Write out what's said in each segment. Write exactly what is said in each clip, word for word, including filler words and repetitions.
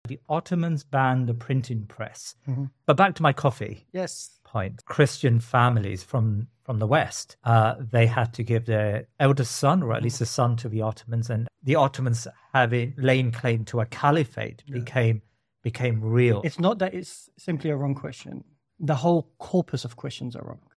the Ottomans banned the printing press. Mm-hmm. But back to my coffee Yes. point. Christian families from, from the West, uh, they had to give their eldest son, or at least a son, to the Ottomans. And the Ottomans, having laid claim to a caliphate, Yeah. became became real. It's not that it's simply a wrong question. The whole corpus of questions are wrong.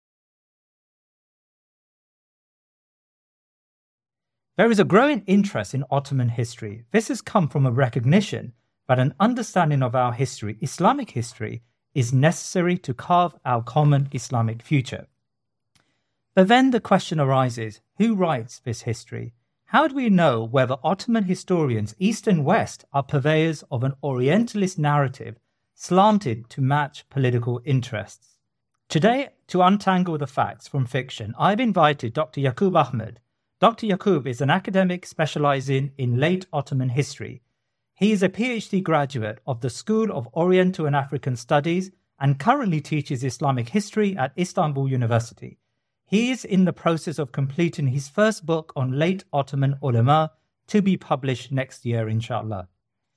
There is a growing interest in Ottoman history. This has come from a recognition that an understanding of our history, Islamic history, is necessary to carve our common Islamic future. But then the question arises, who writes this history? How do we know whether Ottoman historians, East and West, are purveyors of an Orientalist narrative slanted to match political interests? Today, to untangle the facts from fiction, I've invited Doctor Yaqub Ahmed. Doctor Yaqub is an academic specializing in late Ottoman history. He is a PhD graduate of the School of Oriental and African Studies and currently teaches Islamic history at Istanbul University. He is in the process of completing his first book on late Ottoman ulama to be published next year, inshallah.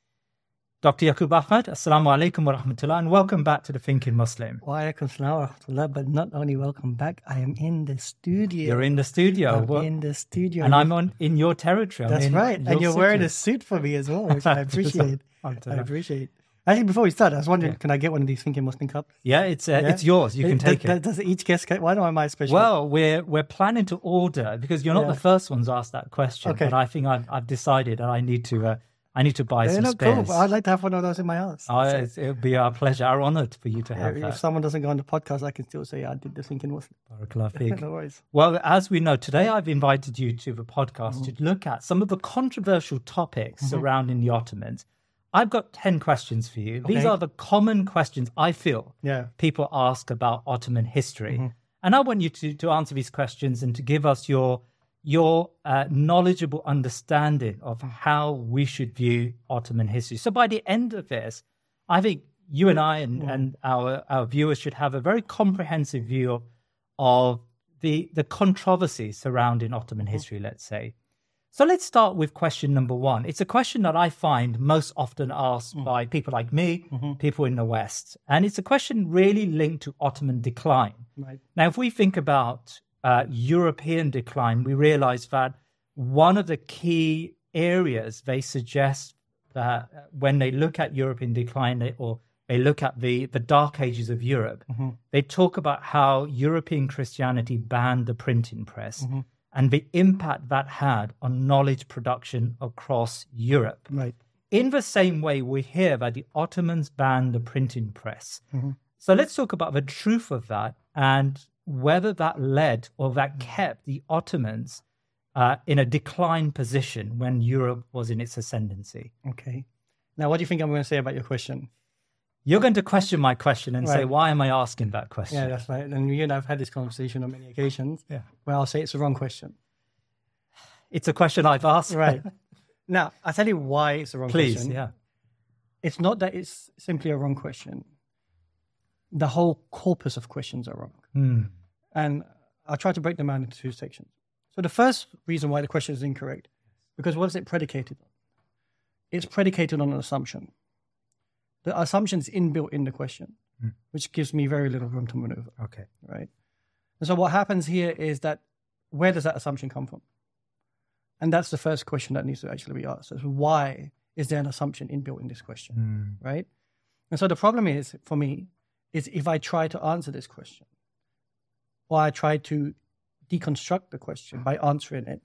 Doctor Yaqub Ahmed, Assalamu alaikum wa rahmatullah, and welcome back to The Thinking Muslim. Wa alaikum salam wa rahmatullah, but not only welcome back, I am in the studio. You're in the studio. I'm Well, in the studio. and I'm on in your territory. I'm That's in right. your And you're wearing city. a suit for me as well, which I appreciate. I Alhamdulillah. appreciate. Actually, before we start, I was wondering, Yeah. can I get one of these Thinking Muslim cups? Yeah, it's uh, Yeah? it's yours. You can Does- take does, it. Does each guest get one, or am I special? Well, we're we're planning to order because you're not Yeah. the first ones asked that question. Okay. But I think I've I've decided that I need to uh, I need to buy They're some not cool, spares. but I'd like to have one of those in my house. Oh, So, it's, it'll be our pleasure, our honor for you to yeah, have if that. someone doesn't go on the podcast, I can still say I did the Thinking Muslim. Barakallah feek. No worries. Well, as we know, today I've invited you to the podcast Mm-hmm. to look at some of the controversial topics surrounding the Ottomans. I've got ten questions for you. These Okay. are the common questions I feel Yeah. people ask about Ottoman history. Mm-hmm. And I want you to, to answer these questions and to give us your your uh, knowledgeable understanding of how we should view Ottoman history. So by the end of this, I think you and I and, and our, our viewers should have a very comprehensive view of, of the, the controversy surrounding Ottoman history, let's say. So let's start with question number one. It's a question that I find most often asked by people like me, people in the West. And it's a question really linked to Ottoman decline. Right. Now, if we think about uh, European decline, we realize that one of the key areas they suggest that when they look at European decline they, or they look at the, the dark ages of Europe, they talk about how European Christianity banned the printing press and the impact that had on knowledge production across Europe. Right. In the same way, we hear that the Ottomans banned the printing press. So let's talk about the truth of that and whether that led or that kept the Ottomans uh, in a decline position when Europe was in its ascendancy. Okay. Now, what do you think I'm going to say about your question? You're going to question my question and say, Right. why am I asking that question? Yeah, that's right. And you and I've had this conversation on many occasions. Yeah. Where I'll say it's the wrong question. It's a question I've asked. Right. Now, I'll tell you why it's the wrong Please, question. yeah. It's not that it's simply a wrong question. The whole corpus of questions are wrong. Hmm. And I'll try to break them down into two sections. So the first reason why the question is incorrect, because what is it predicated on? It's predicated on an assumption. The assumption is inbuilt in the question, Hmm. which gives me very little room to maneuver, Okay. right? And so what happens here is that, where does that assumption come from? And that's the first question that needs to actually be asked. Is why is there an assumption inbuilt in this question, Hmm. right? And so the problem is, for me, is if I try to answer this question, or I try to deconstruct the question by answering it,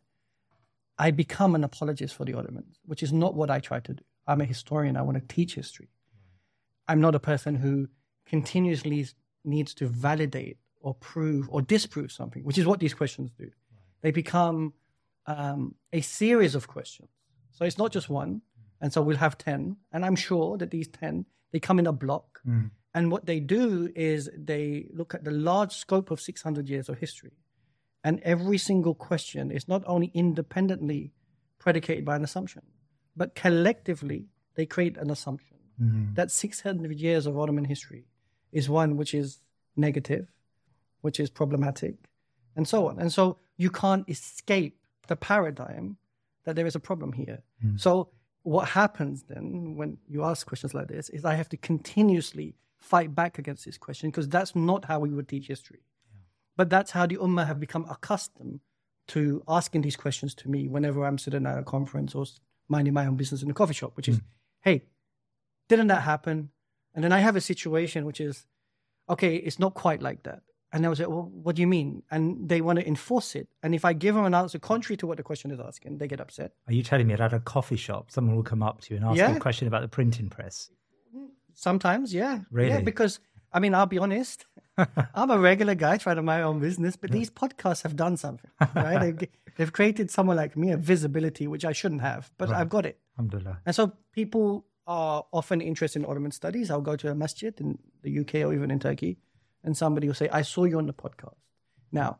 I become an apologist for the Ottomans, which is not what I try to do. I'm a historian. I want to teach history. I'm not a person who continuously needs to validate or prove or disprove something, which is what these questions do. They become um, a series of questions. So it's not just one. And so we'll have ten. And I'm sure that these ten, they come in a block. Hmm. And what they do is they look at the large scope of six hundred years of history. And every single question is not only independently predicated by an assumption, but collectively they create an assumption Hmm. that six hundred years of Ottoman history is one which is negative, which is problematic, and so on. And so you can't escape the paradigm that there is a problem here. Hmm. So what happens then when you ask questions like this is I have to continuously fight back against this question because that's not how we would teach history. Yeah. But that's how the Ummah have become accustomed to asking these questions to me whenever I'm sitting at a conference or minding my own business in a coffee shop, which is, mm. hey, didn't that happen? And then I have a situation which is, okay, it's not quite like that. And I was like, well, what do you mean? And they want to enforce it. And if I give them an answer contrary to what the question is asking, they get upset. Are you telling me that at a coffee shop, someone will come up to you and ask yeah. you a question about the printing press? Sometimes, yeah. Really? Yeah, because, I mean, I'll be honest. I'm a regular guy trying to mind my own business, but these podcasts have done something, right? they've, they've created someone like me a visibility, which I shouldn't have, but right. I've got it. Alhamdulillah. And so people are often interested in Ottoman studies. I'll go to a masjid in the U K or even in Turkey, and somebody will say, I saw you on the podcast. Now,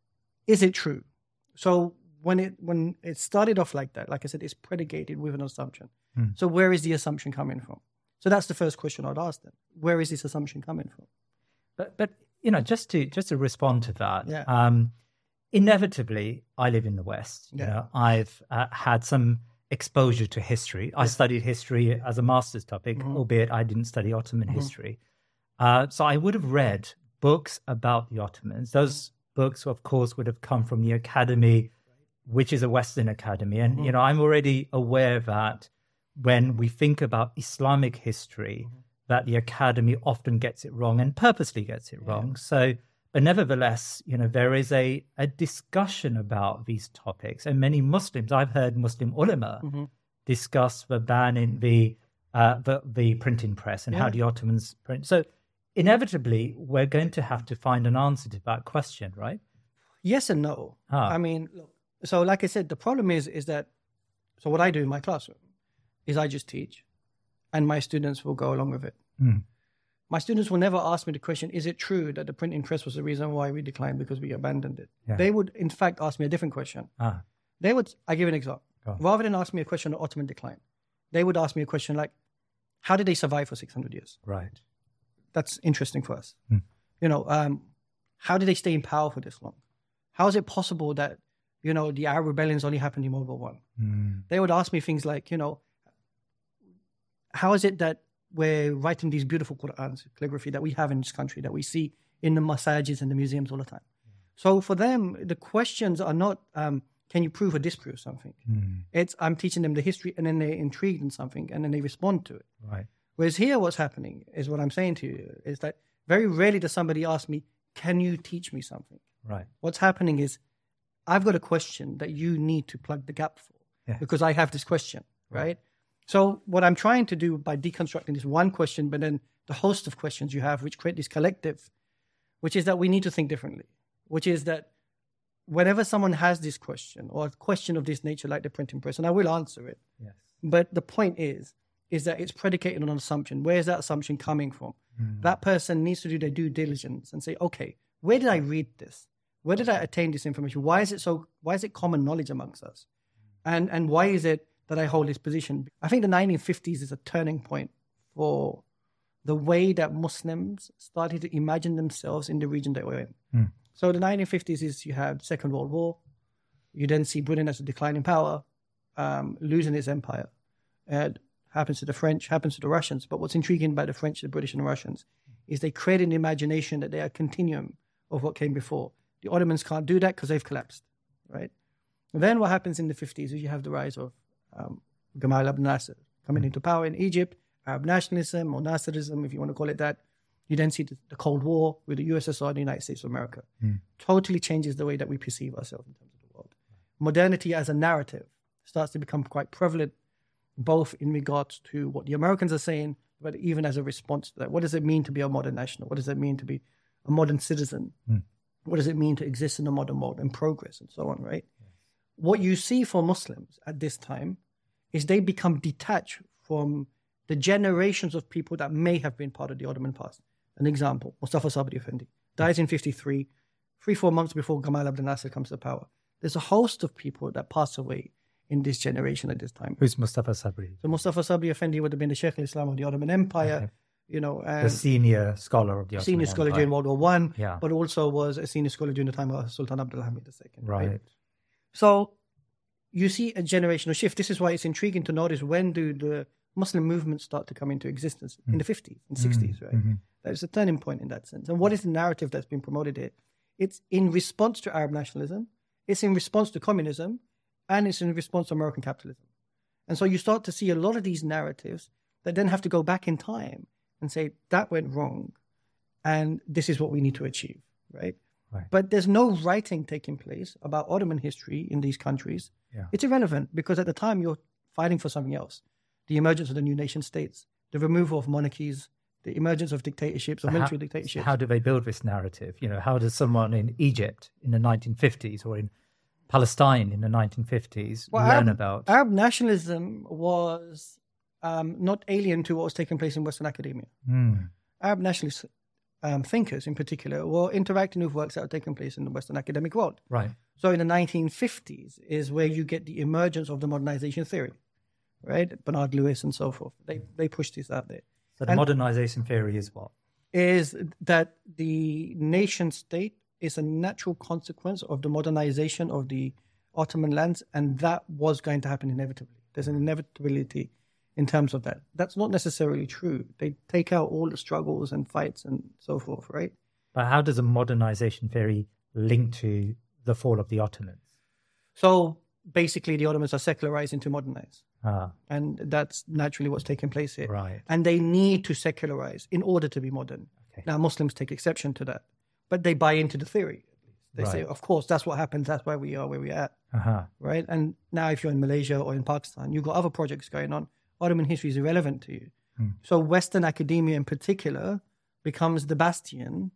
is it true? So when it when it started off like that, like I said, it's predicated with an assumption. Hmm. So where is the assumption coming from? So that's the first question I'd ask them. Where is this assumption coming from? But, but you know, just to just to respond to that, yeah. um, inevitably, I live in the West. Yeah. You know, I've uh, had some exposure to history. Yeah. I studied history as a master's topic, mm-hmm. albeit I didn't study Ottoman mm-hmm. history. Uh, so I would have read books about the Ottomans. Those books, of course, would have come from the academy, which is a Western academy. And, mm-hmm. you know, I'm already aware that when we think about Islamic history, mm-hmm. that the academy often gets it wrong and purposely gets it wrong. Yeah. So, but nevertheless, you know, there is a, a discussion about these topics. And many Muslims, I've heard Muslim ulama mm-hmm. discuss the ban in the, uh, the, the printing press and yeah. how the Ottomans print. So inevitably, we're going to have to find an answer to that question, right? Yes and no. Ah. I mean, look, so like I said, the problem is, is that, so what I do in my classroom is I just teach and my students will go along with it. Mm. My students will never ask me the question, is it true that the printing press was the reason why we declined because we abandoned it? Yeah. They would, in fact, ask me a different question. Ah. They would, I give an example. Oh. Rather than ask me a question on Ottoman decline, they would ask me a question like, how did they survive for six hundred years? Right. That's interesting for us. Mm. You know, um, how did they stay in power for this long? How is it possible that, you know, the Arab rebellions only happened in World War One? Mm. They would ask me things like, you know, how is it that we're writing these beautiful Qur'ans, calligraphy that we have in this country, that we see in the masajids and the museums all the time? Mm. So for them, the questions are not, um, can you prove or disprove something? Mm. It's, I'm teaching them the history and then they're intrigued in something and then they respond to it. Right. Whereas here, what's happening is what I'm saying to you is that very rarely does somebody ask me, can you teach me something? Right. What's happening is I've got a question that you need to plug the gap for yeah. because I have this question, right? right? So what I'm trying to do by deconstructing this one question, but then the host of questions you have, which create this collective, which is that we need to think differently, which is that whenever someone has this question or a question of this nature, like the printing press, and I will answer it. Yes. But the point is, is that it's predicated on an assumption. Where is that assumption coming from? Mm. That person needs to do their due diligence and say, okay, where did I read this? Where did I attain this information? Why is it so, why is it common knowledge amongst us? And and why is it that I hold this position? I think the nineteen fifties is a turning point for the way that Muslims started to imagine themselves in the region that we're in. Mm. So the nineteen fifties is you have Second World War. You then see Britain as a declining power, um, losing its empire. And happens to the French, happens to the Russians. But what's intriguing about the French, the British, and the Russians is they create an imagination that they are a continuum of what came before. The Ottomans can't do that because they've collapsed, right? And then what happens in the fifties is you have the rise of um, Gamal Abdel Nasser coming into power in Egypt, Arab nationalism or Nasserism, if you want to call it that. You then see the, the Cold War with the U S S R and the United States of America. Mm. Totally changes the way that we perceive ourselves in terms of the world. Modernity as a narrative starts to become quite prevalent, both in regards to what the Americans are saying, but even as a response to that. What does it mean to be a modern national? What does it mean to be a modern citizen? Mm. What does it mean to exist in a modern world and progress and so on, right? Yes. What you see for Muslims at this time is they become detached from the generations of people that may have been part of the Ottoman past. An example, Mustafa Sabri Effendi dies in fifty-three, three, four months before Gamal Abdel Nasser comes to power. There's a host of people that pass away in this generation at this time. Who's Mustafa Sabri? So Mustafa Sabri Effendi would have been the Sheikh al-Islam of the Ottoman Empire, okay. you know. And the senior scholar of the Ottoman Senior scholar Empire. during World War One, yeah. but also was a senior scholar during the time of Sultan Abdul Hamid the Second. Right. right. So you see a generational shift. This is why it's intriguing to notice when do the Muslim movements start to come into existence in the fifties and sixties, right? Mm-hmm. That's a turning point in that sense. And what is the narrative that's been promoted here? It's in response to Arab nationalism, it's in response to communism, and it's in response to American capitalism. And so you start to see a lot of these narratives that then have to go back in time and say, that went wrong, and this is what we need to achieve, right? Right. But there's no writing taking place about Ottoman history in these countries. Yeah. It's irrelevant because at the time you're fighting for something else. The emergence of the new nation states, the removal of monarchies, the emergence of dictatorships, of So military how, dictatorships. How do they build this narrative? You know, how does someone in Egypt in the nineteen fifties or in Palestine in the nineteen fifties Well, learn Arab, about... Arab nationalism was um, not alien to what was taking place in Western academia. Mm. Arab nationalist um, thinkers in particular were interacting with works that were taking place in the Western academic world. Right. So in the nineteen fifties is where you get the emergence of the modernization theory, right? Bernard Lewis and so forth. They they pushed this out there. So the And- modernization theory is what? Is that the nation state is a natural consequence of the modernization of the Ottoman lands, and that was going to happen inevitably. There's an inevitability in terms of that. That's not necessarily true. They take out all the struggles and fights and so forth, right? But how does a modernization theory link to the fall of the Ottomans? So basically, the Ottomans are secularizing to modernize. Ah, And that's naturally what's taking place here. right. And they need to secularize in order to be modern. Okay. Now, Muslims take exception to that, but they buy into the theory. They say, Right. of course, that's what happens. That's why we are where we are at, Uh-huh. right? And now if you're in Malaysia or in Pakistan, you've got other projects going on. Ottoman history is irrelevant to you. Hmm. So Western academia in particular becomes the bastion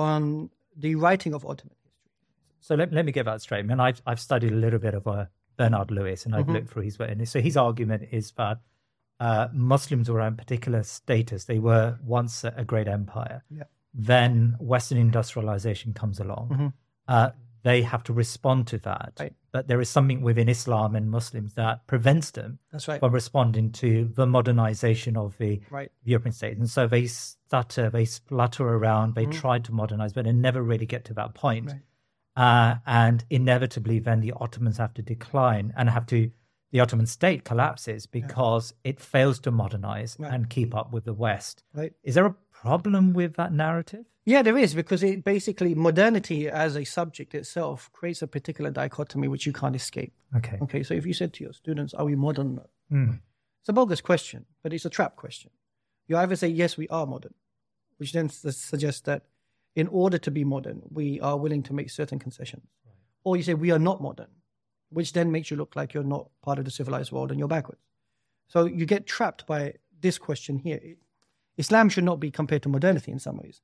on the writing of Ottoman history. So let, let me get that straight. I mean, I've, I've studied a little bit of uh, Bernard Lewis, and I've Mhm. looked through his work. And so his argument is that uh, Muslims were in particular status. They were once a, a great empire. Yeah. Then Western industrialization comes along. Mhm. Uh, they have to respond to that. Right. But there is something within Islam and Muslims that prevents them That's right. from responding to the modernization of the Right. European states. And so they stutter, they splutter around, they try to modernize, but they never really get to that point. Right. Uh, and inevitably, then the Ottomans have to decline and have to, the Ottoman state collapses because it fails to modernize Right. and keep up with the West. Right. Is there a problem with that narrative? Yeah, there is, because it basically, modernity as a subject itself creates a particular dichotomy which you can't escape. Okay. Okay, so if you said to your students, are we modern? Mm. It's a bogus question, but it's a trap question. You either say, yes, we are modern, which then su- suggests that in order to be modern, we are willing to make certain concessions. Or you say, we are not modern, which then makes you look like you're not part of the civilized world and you're backwards. So you get trapped by this question here. Islam should not be compared to modernity in some ways.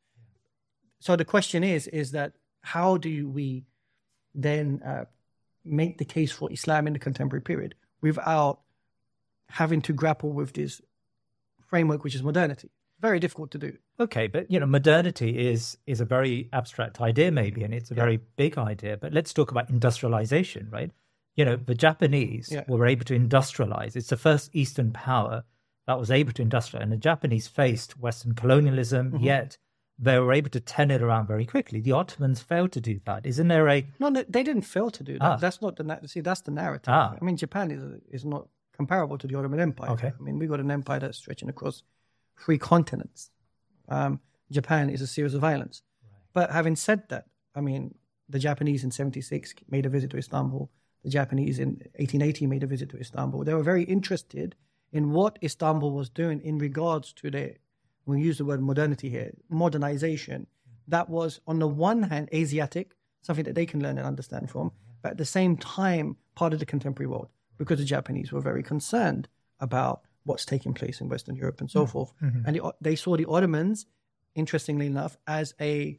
So the question is, is that how do we then uh, make the case for Islam in the contemporary period without having to grapple with this framework, which is modernity? Very difficult to do. Okay, but you know, modernity is is a very abstract idea, maybe, and it's a very big idea. But let's talk about industrialization, right? You know, the Japanese Yeah. were able to industrialize. It's the first Eastern power that was able to industrialize, and the Japanese faced Western colonialism. Mm-hmm. Yet they were able to turn it around very quickly. The Ottomans failed to do that. Isn't there a No, no, they didn't fail to do that. Ah. That's not the na- see. That's the narrative. Ah. I mean, Japan is is not comparable to the Ottoman Empire. Okay. I mean, we got an empire that's stretching across three continents. Um, Japan is a series of islands. But having said that, I mean, the Japanese in seventy-six made a visit to Istanbul. The Japanese in eighteen eighty made a visit to Istanbul. They were very interested in what Istanbul was doing in regards to their, we use the word modernity here, modernization. That was, on the one hand, Asiatic, something that they can learn and understand from, but at the same time, part of the contemporary world, because the Japanese were very concerned about what's taking place in Western Europe and so forth. And the, they saw the Ottomans, interestingly enough, as a,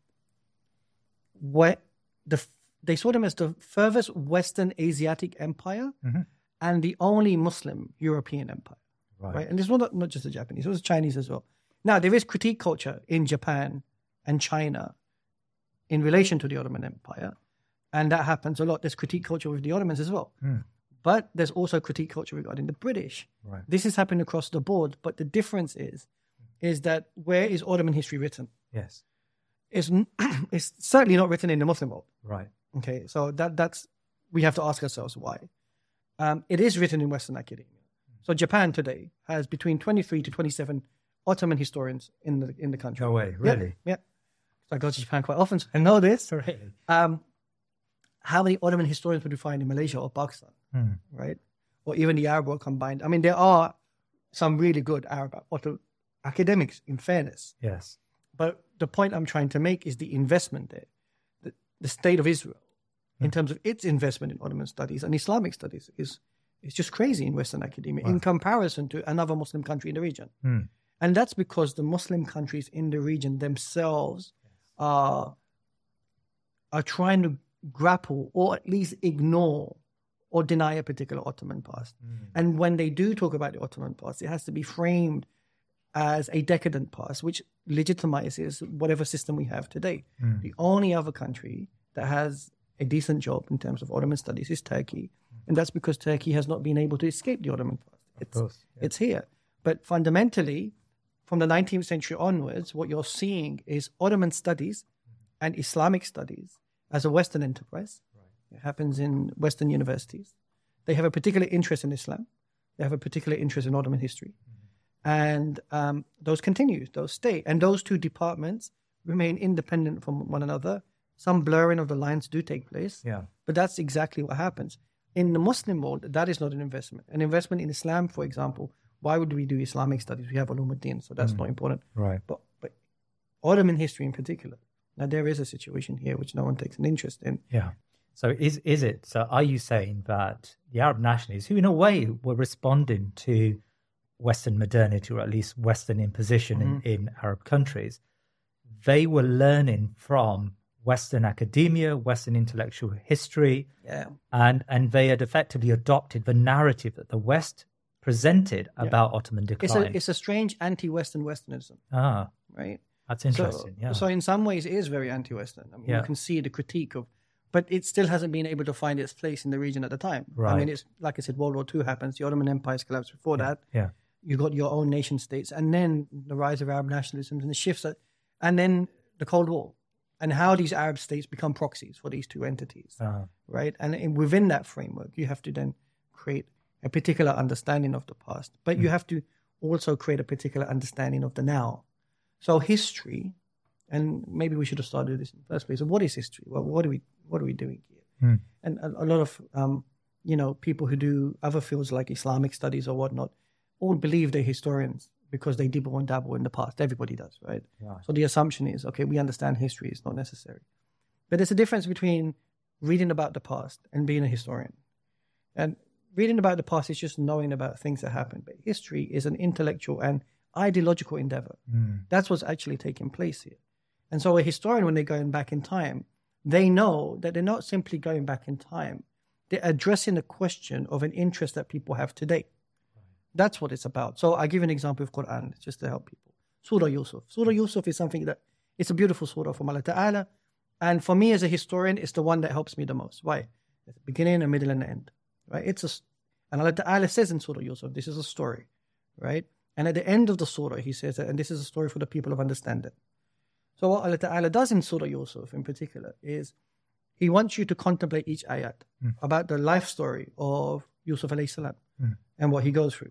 what, the, they saw them as the furthest Western Asiatic empire and the only Muslim European empire. Right. And this was not, not just the Japanese, it was Chinese as well. Now, there is critique culture in Japan and China in relation to the Ottoman Empire, and that happens a lot. There's critique culture with the Ottomans as well. But there's also critique culture regarding the British. Right. This is happening across the board, but the difference is, is that where is Ottoman history written? yes, It's, n- it's certainly not written in the Muslim world. right? Okay, so that that's we have to ask ourselves why. um, it is written in Western academia. So Japan today has between twenty-three to twenty-seven Ottoman historians in the in the country. No way, really? Yeah. yeah. So I go to Japan quite often, so I know this. Really? Um, how many Ottoman historians would you find in Malaysia or Pakistan, Hmm. right? Or even the Arab world combined. I mean, there are some really good Arab Otto academics, in fairness. Yes. But the point I'm trying to make is the investment there. The, the state of Israel, in terms of its investment in Ottoman studies and Islamic studies, is is just crazy in Western academia Wow. in comparison to another Muslim country in the region. Hmm. And that's because the Muslim countries in the region themselves are, are trying to grapple or at least ignore or deny a particular Ottoman past. Mm. And when they do talk about the Ottoman past, it has to be framed as a decadent past, which legitimizes whatever system we have today. Mm. The only other country that has a decent job in terms of Ottoman studies is Turkey. And that's because Turkey has not been able to escape the Ottoman past. It's, Of course. Yeah. it's here. But fundamentally, from the nineteenth century onwards, what you're seeing is Ottoman studies and Islamic studies as a Western enterprise. It happens in Western universities. They have a particular interest in Islam. They have a particular interest in Ottoman history. Mm-hmm. And um, those continue, those stay. And those two departments remain independent from one another. Some blurring of the lines do take place. Yeah. But that's exactly what happens. In the Muslim world, that is not an investment. An investment in Islam, for example, why would we do Islamic studies? We have Ulumuddin, so that's mm. not important. Right. But, but Ottoman history in particular, now there is a situation here which no one takes an interest in. Yeah. So is is it, so are you saying that the Arab nationalists, who in a way were responding to Western modernity, or at least Western imposition mm-hmm. in, in Arab countries, they were learning from Western academia, Western intellectual history, yeah. and, and they had effectively adopted the narrative that the West presented yeah. about Ottoman decline? It's a, it's a strange anti-Western Westernism. Ah, right? That's interesting, so, yeah. So in some ways it is very anti-Western. I mean, yeah. you can see the critique of, but it still hasn't been able to find its place in the region at the time. Right. I mean, it's like I said, World War Two happens, the Ottoman Empire's collapsed before yeah. that. Yeah. You got your own nation states, and then the rise of Arab nationalism and the shifts, that, and then the Cold War, and how these Arab states become proxies for these two entities, uh-huh. right? And in, within that framework, you have to then create a particular understanding of the past, but mm. you have to also create a particular understanding of the now. So history, and maybe we should have started this in the first place. So what is history? Well, what are we what are we doing here? Mm. And a, a lot of um, you know people who do other fields like Islamic studies or whatnot all believe they're historians because they dibble and dabble in the past. Everybody does, right? Yeah. So the assumption is, okay, we understand history. It's not necessary. But there's a difference between reading about the past and being a historian. And reading about the past is just knowing about things that happened. But history is an intellectual and ideological endeavor. Mm. That's what's actually taking place here. And so a historian, when they're going back in time, they know that they're not simply going back in time. They're addressing a question of an interest that people have today. That's what it's about. So I give an example of Quran just to help people. Surah Yusuf. Surah Yusuf is something that, it's a beautiful surah from Allah Ta'ala. And for me as a historian, it's the one that helps me the most. Why? At the beginning, a middle, and an end. Right? It's a, and Allah Ta'ala says in Surah Yusuf, this is a story. Right? And at the end of the surah, he says that, and this is a story for the people of understanding. So what Allah Ta'ala does in Surah Yusuf in particular is He wants you to contemplate each ayat mm. about the life story of Yusuf alayhi salam mm. and what he goes through.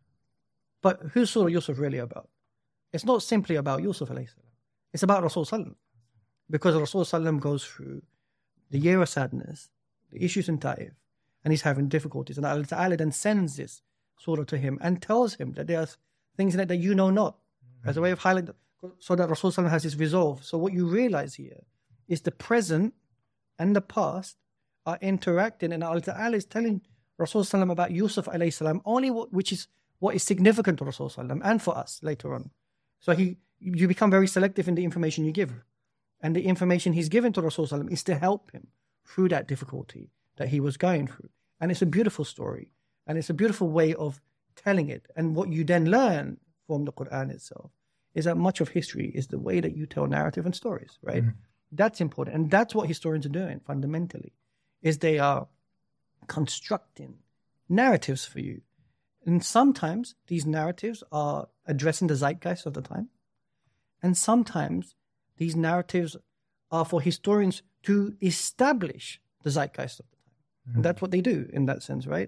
But who's Surah Yusuf really about? It's not simply about Yusuf alayhi salam. It's about Rasul sallam. Because Rasul sallam goes through the year of sadness, the issues in Ta'if, and he's having difficulties. And Allah Ta'ala then sends this surah to him and tells him that there are things in it that you know not, mm. as a way of highlighting, so that Rasul sallam has this resolve. So what you realize here is the present and the past are interacting, and Allah Ta'ala is telling Rasul sallam about Yusuf alayhi salam, only what, which is what is significant to Rasul sallam and for us later on. So he, you become very selective in the information you give. And the information he's given to Rasul sallam is to help him through that difficulty that he was going through. And it's a beautiful story. And it's a beautiful way of telling it. And what you then learn from the Quran itself is that much of history is the way that you tell narrative and stories, right? Mm-hmm. That's important. And that's what historians are doing fundamentally, is they are constructing narratives for you. And sometimes these narratives are addressing the zeitgeist of the time. And sometimes these narratives are for historians to establish the zeitgeist of the time. Mm-hmm. And that's what they do in that sense, right?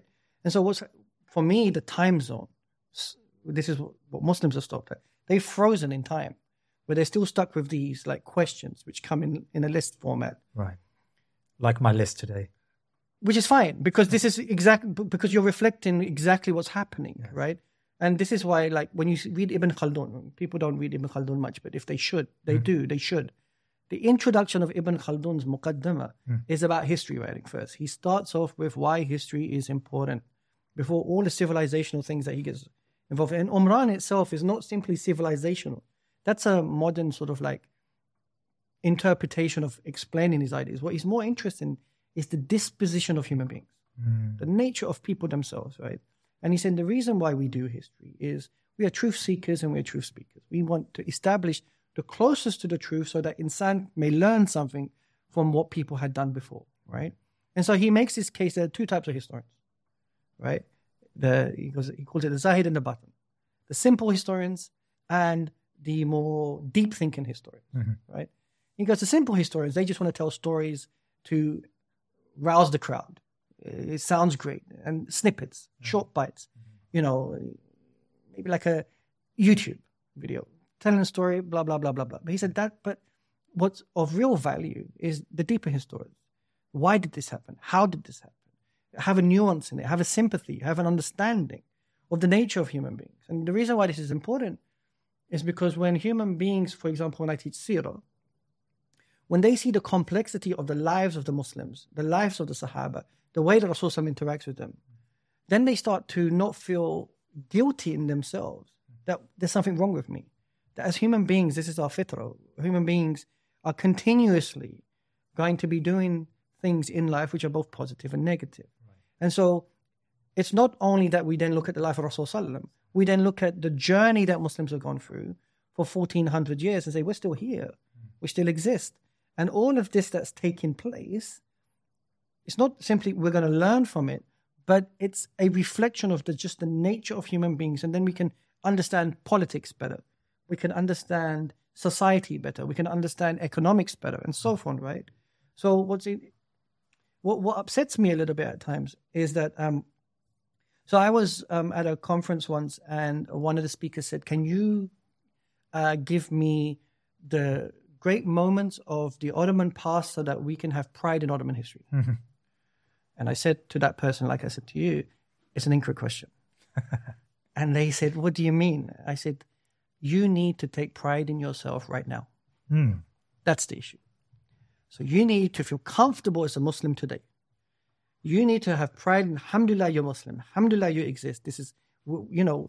And so what's, for me, the time zone, this is what Muslims are stopped at. They've frozen in time, where they're still stuck with these like questions which come in, in a list format. Right. Like my list today. Which is fine, because this is exactly, because you're reflecting exactly what's happening, yes. right? And this is why, like, when you read Ibn Khaldun, people don't read Ibn Khaldun much, but if they should, they mm. do, they should. The introduction of Ibn Khaldun's Muqaddimah mm. is about history writing first. He starts off with why history is important before all the civilizational things that he gets involved in. And Umran itself is not simply civilizational. That's a modern sort of like interpretation of explaining his ideas. What is more interesting is the disposition of human beings, mm. the nature of people themselves, right? And he said the reason why we do history is we are truth seekers and we are truth speakers. We want to establish the closest to the truth so that insan may learn something from what people had done before, right? And so he makes this case, there are two types of historians, right? The, he, goes, he calls it the Zahid and the Batin. The simple historians and the more deep-thinking historians, mm-hmm. right? He goes, the simple historians, they just want to tell stories to rouse the crowd. It sounds great. And snippets, mm-hmm. short bites, mm-hmm. you know, maybe like a YouTube video, telling a story, blah, blah, blah, blah, blah. But he said that, but what's of real value is the deeper historians. Why did this happen? How did this happen? Have a nuance in it, have a sympathy, have an understanding of the nature of human beings. And the reason why this is important is because when human beings, for example, when I teach Seerah, when they see the complexity of the lives of the Muslims, the lives of the Sahaba, the way that Rasulullah interacts with them, then they start to not feel guilty in themselves that there's something wrong with me. That as human beings, this is our fitrah. Human beings are continuously going to be doing things in life which are both positive and negative. Right. And so it's not only that we then look at the life of Rasulullah, we then look at the journey that Muslims have gone through for fourteen hundred years and say, we're still here, mm. we still exist. And all of this that's taking place, it's not simply we're going to learn from it, but it's a reflection of the, just the nature of human beings. And then we can understand politics better. We can understand society better. We can understand economics better and so on, right? So what's it, what, what upsets me a little bit at times is that, um, so I was um, at a conference once and one of the speakers said, can you uh, give me the great moments of the Ottoman past so that we can have pride in Ottoman history? Mm-hmm. And I said to that person, like I said to you, it's an incorrect question. And they said, what do you mean? I said, you need to take pride in yourself right now. Mm. That's the issue. So you need to feel comfortable as a Muslim today. You need to have pride in, alhamdulillah, you're Muslim. Alhamdulillah, you exist. This is, you know,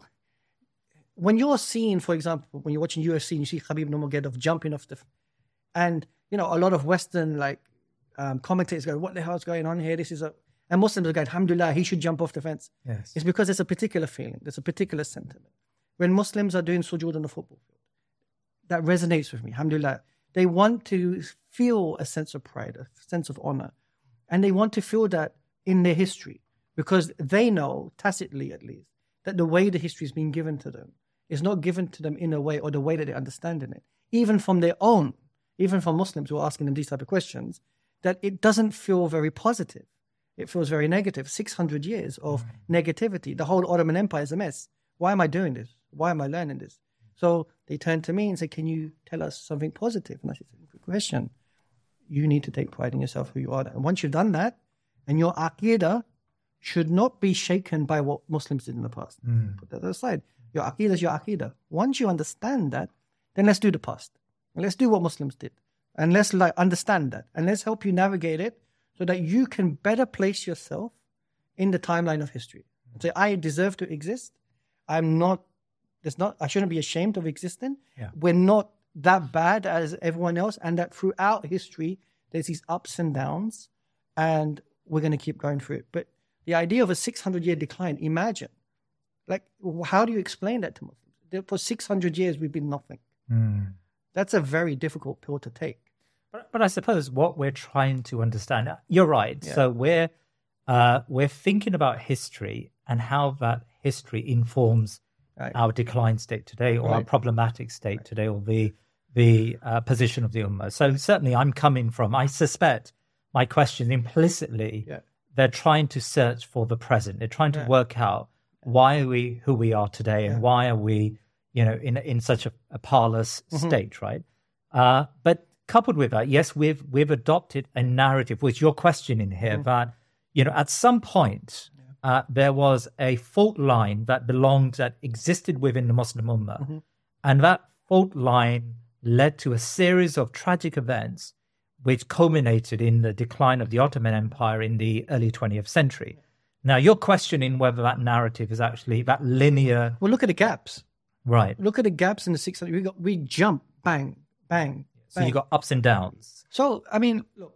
when you're seeing, for example, when you're watching U F C and you see Khabib Nurmagomedov jumping off the, and, you know, a lot of Western, like, um, commentators go, what the hell's going on here? This is a, and Muslims are going, alhamdulillah, he should jump off the fence. Yes. It's because there's a particular feeling, there's a particular sentiment. When Muslims are doing sujood on the football field, that resonates with me, alhamdulillah. They want to feel a sense of pride, a sense of honor. And they want to feel that in their history because they know, tacitly at least, that the way the history is being given to them is not given to them in a way or the way that they understand in it. Even from their own, even from Muslims who are asking them these type of questions, that it doesn't feel very positive. It feels very negative. six hundred years of mm. negativity. The whole Ottoman Empire is a mess. Why am I doing this? Why am I learning this? So they turn to me and say, can you tell us something positive? And I said, good question. You need to take pride in yourself, who you are. And once you've done that, and your aqidah should not be shaken by what Muslims did in the past. Mm. Put that aside. Your aqidah is your aqidah. Once you understand that, then let's do the past. And let's do what Muslims did. And let's like understand that. And let's help you navigate it so that you can better place yourself in the timeline of history. And say, I deserve to exist. I'm not, there's not, I shouldn't be ashamed of existing. Yeah. We're not that bad as everyone else. And that throughout history, there's these ups and downs. And we're going to keep going through it. But the idea of a six hundred year decline, imagine. Like, how do you explain that to Muslims? For six hundred years, we've been nothing. Mm. That's a very difficult pill to take. But, but I suppose what we're trying to understand, you're right. Yeah. So we're uh, we're thinking about history and how that history informs right. our decline state today, or right. our problematic state right. today, or the the uh, position of the Ummah. So certainly, I'm coming from. I suspect my question implicitly. Yeah. they're trying to search for the present. They're trying to Yeah. work out why are we who we are today, and Yeah. why are we, you know, in in such a, a parlous Mm-hmm. state, right? Uh, but coupled with that, yes, we've we've adopted a narrative, which you're questioning here, Mm-hmm. that you know at some point uh, there was a fault line that belonged that existed within the Muslim Ummah, Mm-hmm. and that fault line led to a series of tragic events, which culminated in the decline of the Ottoman Empire in the early twentieth century. Now, you're questioning whether that narrative is actually that linear, Well, look at the gaps. right? Look at the gaps in the six hundred. We got we jump, bang, bang. So you got ups and downs. So I mean, look,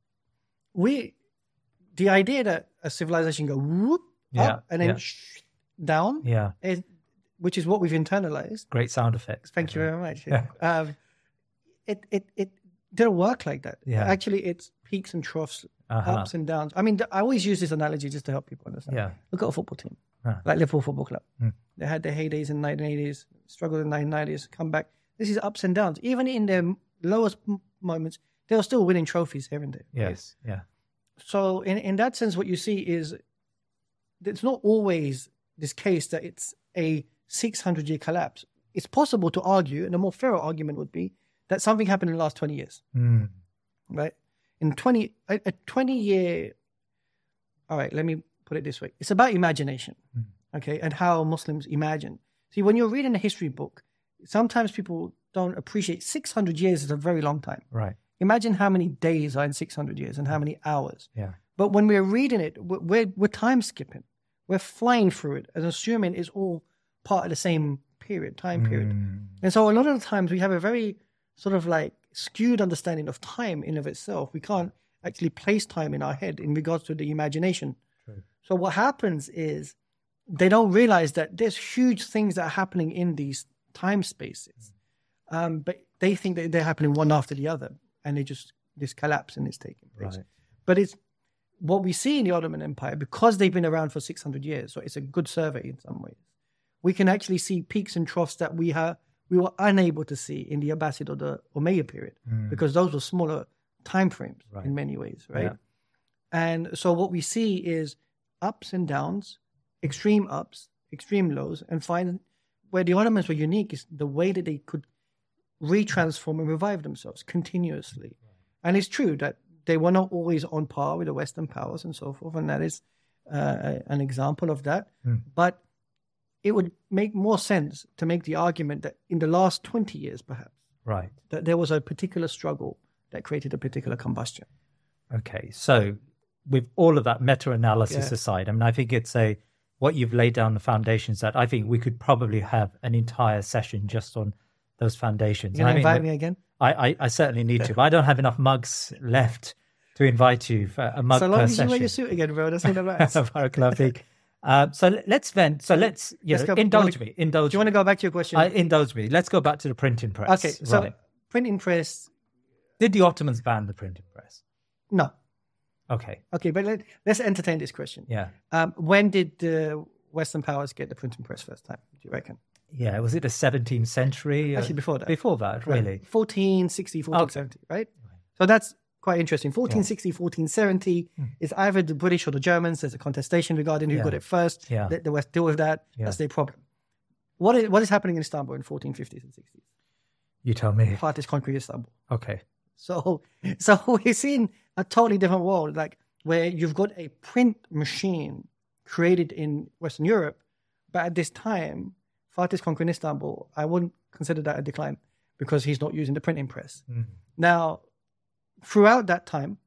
we the idea that a civilization go whoop Yeah, up and then yeah. sh- down, Yeah, is, which is what we've internalized. great sound effects. Thank you very much. Yeah. Um, it it it didn't work like that. Yeah. Actually, it's peaks and troughs, Uh-huh. ups and downs. I mean, I always use this analogy just to help people understand. Yeah. Look at a football team, Huh. like Liverpool Football Club. Mm. They had their heydays in the nineteen eighties, struggled in the nineteen nineties, come back. This is ups and downs. Even in their lowest m- moments, they were still winning trophies here and there. Yes. Yeah. So in, in that sense, what you see is it's not always this case that it's a six hundred year collapse. It's possible to argue, and a more fair argument would be that something happened in the last twenty years, Mm. right? In twenty, a, a twenty year, all right, let me put it this way. It's about imagination, Mm. okay, and how Muslims imagine. See, when you're reading a history book, sometimes people don't appreciate six hundred years is a very long time. Right. Imagine how many days are in six hundred years and how many hours. Yeah. But when we're reading it, we're, we're, we're time skipping. We're flying through it and assuming it's all part of the same period, time period. Mm. And so a lot of the times we have a very sort of like skewed understanding of time in of itself. We can't actually place time in our head in regards to the imagination. True. So what happens is they don't realize that there's huge things that are happening in these time spaces. Um, but they think that they're happening one after the other, and they just this collapse and it's taking place. Right. But it's what we see in the Ottoman Empire, because they've been around for six hundred years, so it's a good survey in some ways. We can actually see peaks and troughs that we have we were unable to see in the Abbasid or the Umayyad period, Mm. because those were smaller time frames Right. in many ways, right? Yeah. And so what we see is ups and downs, extreme ups, extreme lows, and find where the Ottomans were unique is the way that they could retransform and revive themselves continuously. And it's true that they were not always on par with the Western powers and so forth, and that is uh, an example of that. Mm. But it would make more sense to make the argument that in the last twenty years, perhaps, Right. that there was a particular struggle that created a particular combustion. Okay. So with all of that meta-analysis Yeah. aside, I mean, I think it's a what you've laid down the foundations that I think we could probably have an entire session just on those foundations. You gonna I think invite that- me again? I, I, I certainly need to, but I don't have enough mugs left to invite you for a mug So long per as you session. wear your suit again, bro. That's all that matters. Do Barakallahu feek. Uh, so let- let's then, so let's, you Let's know, go- indulge you wanna- me, indulge you want to go back to your question? I, indulge me. Let's go back to the printing press. okay, so Right. printing press, Did the Ottomans ban the printing press? no. Okay. Okay, but let, let's entertain this question. Yeah. Um, when did the Western powers get the printing press first time, do you reckon? Yeah. Was it the seventeenth century? Actually, before that. Before that, really. fourteen sixty, fourteen Okay. seventy, right? So that's quite interesting. fourteen sixty, fourteen seventy is either the British or the Germans. There's a contestation regarding who Yeah. got it first. Yeah. Let the West deal with that. Yeah. That's their problem. What is, what is happening in Istanbul in fourteen fifties and sixties? You tell me. Fatih's conquering Istanbul. Okay. So, so we're seeing a totally different world, like where you've got a print machine created in Western Europe, but at this time, Fatih's conquering Istanbul, I wouldn't consider that a decline because he's not using the printing press. Mm. Now, throughout that time,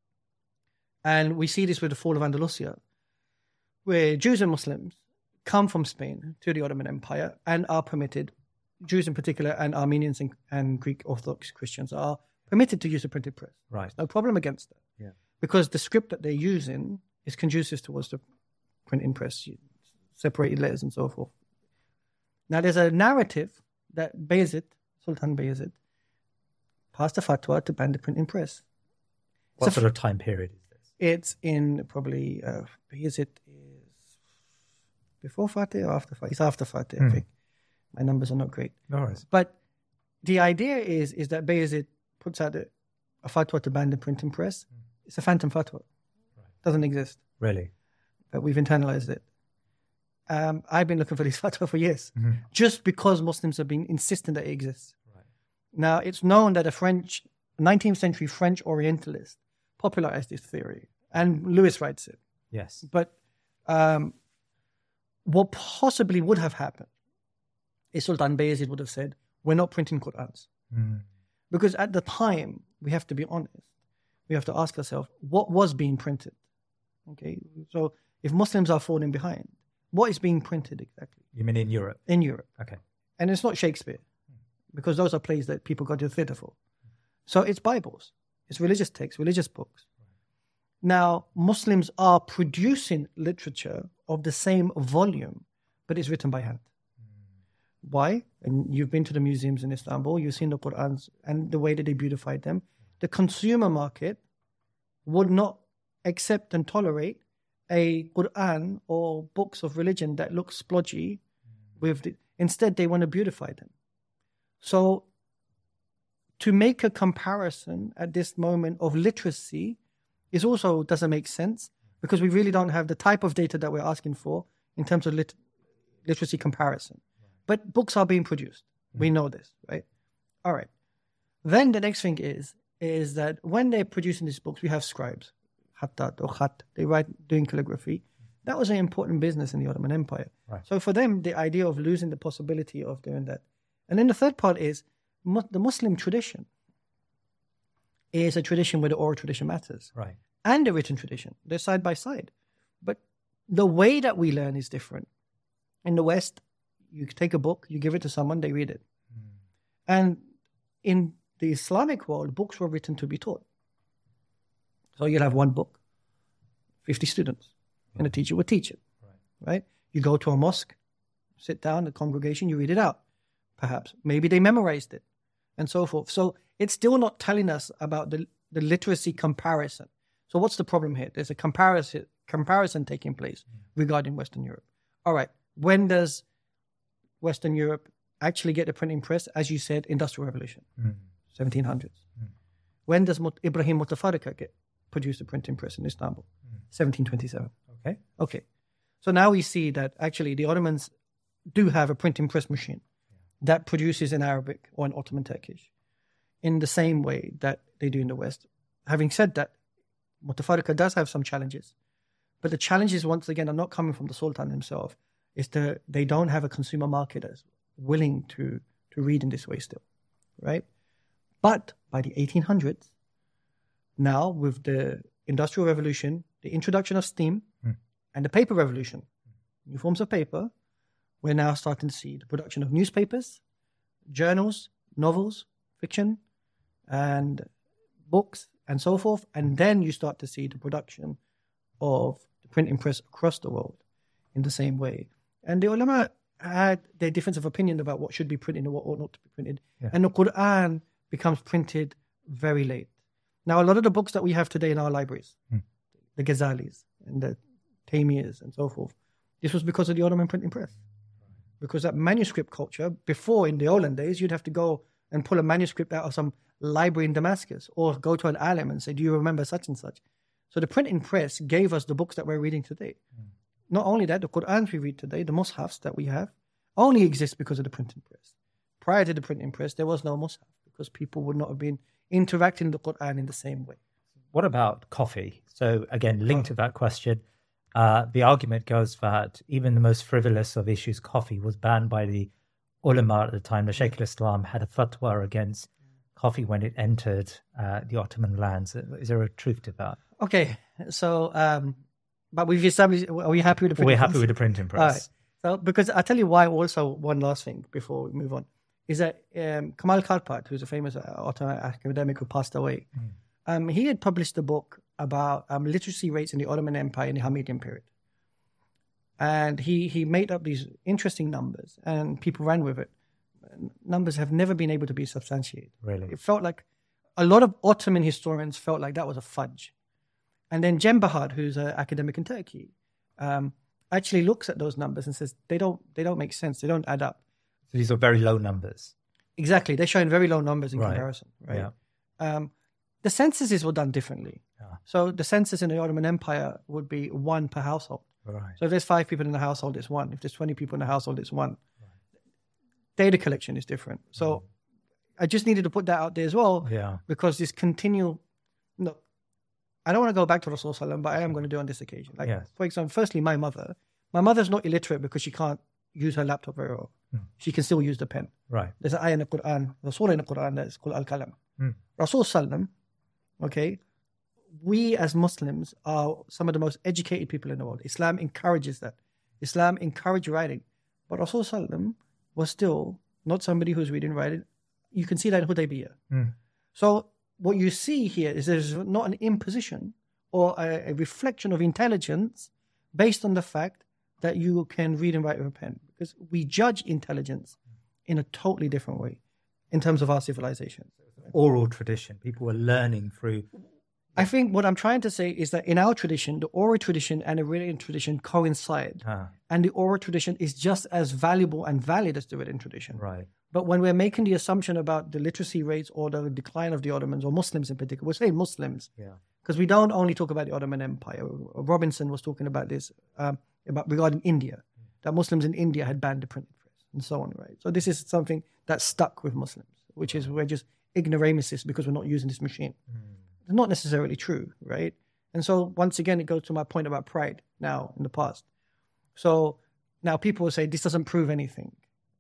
and we see this with the fall of Andalusia, where Jews and Muslims come from Spain to the Ottoman Empire and are permitted, Jews in particular, and Armenians and, and Greek Orthodox Christians are permitted to use the printed press. Right. No problem against that. Yeah. Because the script that they're using is conducive towards the printing press, separated letters and so forth. Now, there's a narrative that Bayezid, Sultan Bayezid, passed a fatwa to ban the printing press. What It's a- sort of time period is this? It's in probably, uh, Bayezid is before Fatih or after Fatih? It's after Fatih, I Hmm. think. My numbers are not great. No worries. But the idea is is that Bayezid puts out a, a fatwa to ban the printing press. It's a phantom fatwa. Doesn't exist. Really? But we've internalized it. Um, I've been looking for this fatwa for years, Mm-hmm. just because Muslims have been insistent that it exists. Right. Now, it's known that a French, nineteenth century French Orientalist popularized this theory, and Lewis writes it. Yes. But um, what possibly would have happened is Sultan Bayezid would have said, we're not printing Qur'ans. Mm. Because at the time, we have to be honest. We have to ask ourselves, what was being printed? Okay, so if Muslims are falling behind, what is being printed exactly? You mean in Europe? In Europe. Okay. And it's not Shakespeare, because those are plays that people go to the theatre for. So it's Bibles, it's religious texts, religious books. Now, Muslims are producing literature of the same volume, but it's written by hand. Why? And you've been to the museums in Istanbul, you've seen the Qur'ans and the way that they beautified them. The consumer market would not accept and tolerate a Qur'an or books of religion that look splodgy. With the, instead, they want to beautify them. So, to make a comparison at this moment of literacy is also doesn't make sense, because we really don't have the type of data that we're asking for in terms of lit- literacy comparison. But books are being produced. We know this, right? All right. Then the next thing is, is that when they're producing these books, we have scribes, hattat or khat, they write doing calligraphy. That was an important business in the Ottoman Empire. Right. So for them, the idea of losing the possibility of doing that. And then the third part is mu- the Muslim tradition is a tradition where the oral tradition matters. Right. And the written tradition. They're side by side. But the way that we learn is different. In the West, you take a book, you give it to someone, they read it. Mm. And in the Islamic world, books were written to be taught. So you'll have one book, fifty students, right. And a teacher will teach it. Right. Right? You go to a mosque, sit down, the congregation, you read it out. Perhaps. Maybe they memorized it, and so forth. So it's still not telling us about the, the literacy comparison. So what's the problem here? There's a comparison comparison taking place mm. regarding Western Europe. All right. When does Western Europe actually get the printing press? As you said, Industrial Revolution, mm. seventeen hundreds. Mm. When does Mut- Ibrahim Mutafarrika get produce a printing press in Istanbul? Mm. seventeen twenty-seven. Okay. Okay. So now we see that actually the Ottomans do have a printing press machine yeah. that produces in Arabic or in Ottoman Turkish in the same way that they do in the West. Having said that, Mutafarrika does have some challenges. But the challenges, once again, are not coming from the Sultan himself. Is that they don't have a consumer market that's willing to, to read in this way still, right? But by the eighteen hundreds, now with the Industrial Revolution, the introduction of steam, mm. and the paper revolution, new forms of paper, we're now starting to see the production of newspapers, journals, novels, fiction, and books, and so forth. And then you start to see the production of the printing press across the world in the same way. And the ulama had their difference of opinion about what should be printed and what ought not to be printed. Yeah. And the Quran becomes printed very late. Now, a lot of the books that we have today in our libraries, hmm. the Ghazalis and the Taymiyas and so forth, this was because of the Ottoman printing press. Because that manuscript culture, before in the olden days, you'd have to go and pull a manuscript out of some library in Damascus or go to an alim and say, do you remember such and such? So the printing press gave us the books that we're reading today. Hmm. Not only that, the Qur'ans we read today, the mushafs that we have, only exist because of the printing press. Prior to the printing press, there was no mushaf because people would not have been interacting with the Qur'an in the same way. What about coffee? So again, linked to that question, uh, the argument goes that even the most frivolous of issues, coffee, was banned by the ulama at the time. The Shaykh al-Islam had a fatwa against coffee when it entered uh, the Ottoman lands. Is there a truth to that? Okay, so... Um, But we've established, are we happy with the printing We're press? happy with the printing press. All right. So, because I'll tell you why also, one last thing before we move on, is that um, Kamal Karpat, who's a famous Ottoman academic who passed away, mm. um, he had published a book about um, literacy rates in the Ottoman Empire in the Hamidian period. And he, he made up these interesting numbers and people ran with it. Numbers have never been able to be substantiated. Really? It felt like a lot of Ottoman historians felt like that was a fudge. And then Cem Bahar, who's an academic in Turkey, um, actually looks at those numbers and says they don't they don't make sense. They don't add up. So these are very low numbers. Exactly. They're showing very low numbers in right. comparison. Right. Yeah. Um, the censuses were done differently. Yeah. So the census in the Ottoman Empire would be one per household. Right. So if there's five people in the household, it's one. If there's twenty people in the household, it's one. Right. Data collection is different. So mm. I just needed to put that out there as well. Yeah. Because this continual, no, I don't want to go back to Rasul Sallam, but I am going to do on this occasion. Like, yes. for example, firstly, my mother. My mother's not illiterate because she can't use her laptop very well. Mm. She can still use the pen. Right. There's an ayah in the Quran, Rasul in the Quran that's called Al-Kalam. Mm. Rasul Sallam, okay, we as Muslims are some of the most educated people in the world. Islam encourages that. Islam encourages writing. But Rasul Sallam was still not somebody who's reading and writing. You can see that in Hudaybiyah. Mm. So what you see here is there's not an imposition or a, a reflection of intelligence based on the fact that you can read and write with a pen. Because we judge intelligence in a totally different way in terms of our civilization. Oral tradition. People were learning through... I think what I'm trying to say is that in our tradition, the oral tradition and the written tradition coincide. Ah. And the oral tradition is just as valuable and valid as the written tradition. Right. But when we're making the assumption about the literacy rates or the decline of the Ottomans or Muslims in particular, we're saying Muslims. Yeah. Because we don't only talk about the Ottoman Empire. Robinson was talking about this um, about regarding India, mm. that Muslims in India had banned the printing press and so on, right? So this is something that stuck with Muslims, which is we're just ignoramuses because we're not using this machine. Mm. It's not necessarily true, right? And so once again, it goes to my point about pride now in the past. So now people will say, this doesn't prove anything.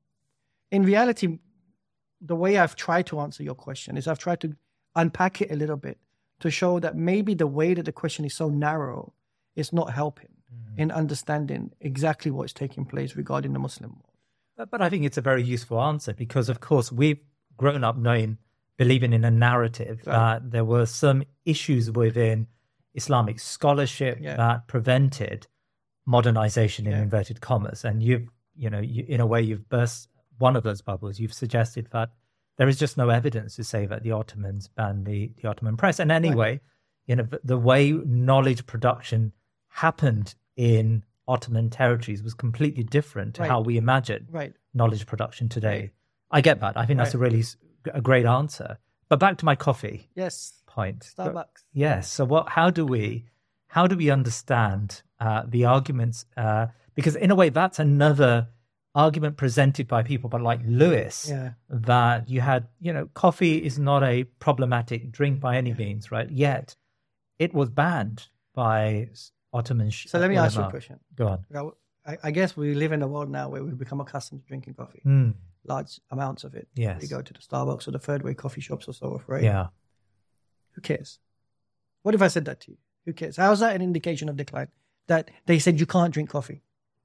In reality, the way I've tried to answer your question is I've tried to unpack it a little bit to show that maybe the way that the question is so narrow is not helping mm. in understanding exactly what's taking place regarding the Muslim world. But, but I think it's a very useful answer because, of course, we've grown up knowing, believing in a narrative right. that there were some issues within Islamic scholarship yeah. that prevented modernization in yeah. inverted commas. And you've, you know, you, in a way, you've burst one of those bubbles. You've suggested that there is just no evidence to say that the Ottomans banned the, the Ottoman press. And anyway, right. you know, the way knowledge production happened in Ottoman territories was completely different to right. how we imagine right. knowledge production today. Right. I get that. I think right. that's a really a great answer. But back to my coffee yes. point. Starbucks. But, yes. So what? How do we? How do we understand uh, the arguments? Uh, because in a way, that's another argument presented by people, but like Lewis, yeah. that you had, you know, coffee is not a problematic drink by any means, right? Yet it was banned by Ottoman. So let me ulama. ask you a question. Go on. Now, I, I guess we live in a world now where we've become accustomed to drinking coffee, mm. large amounts of it. Yes. We go to the Starbucks or the third way coffee shops or so, right? Yeah. Who cares? What if I said that to you? Who cares? How's that an indication of decline? That they said you can't drink coffee?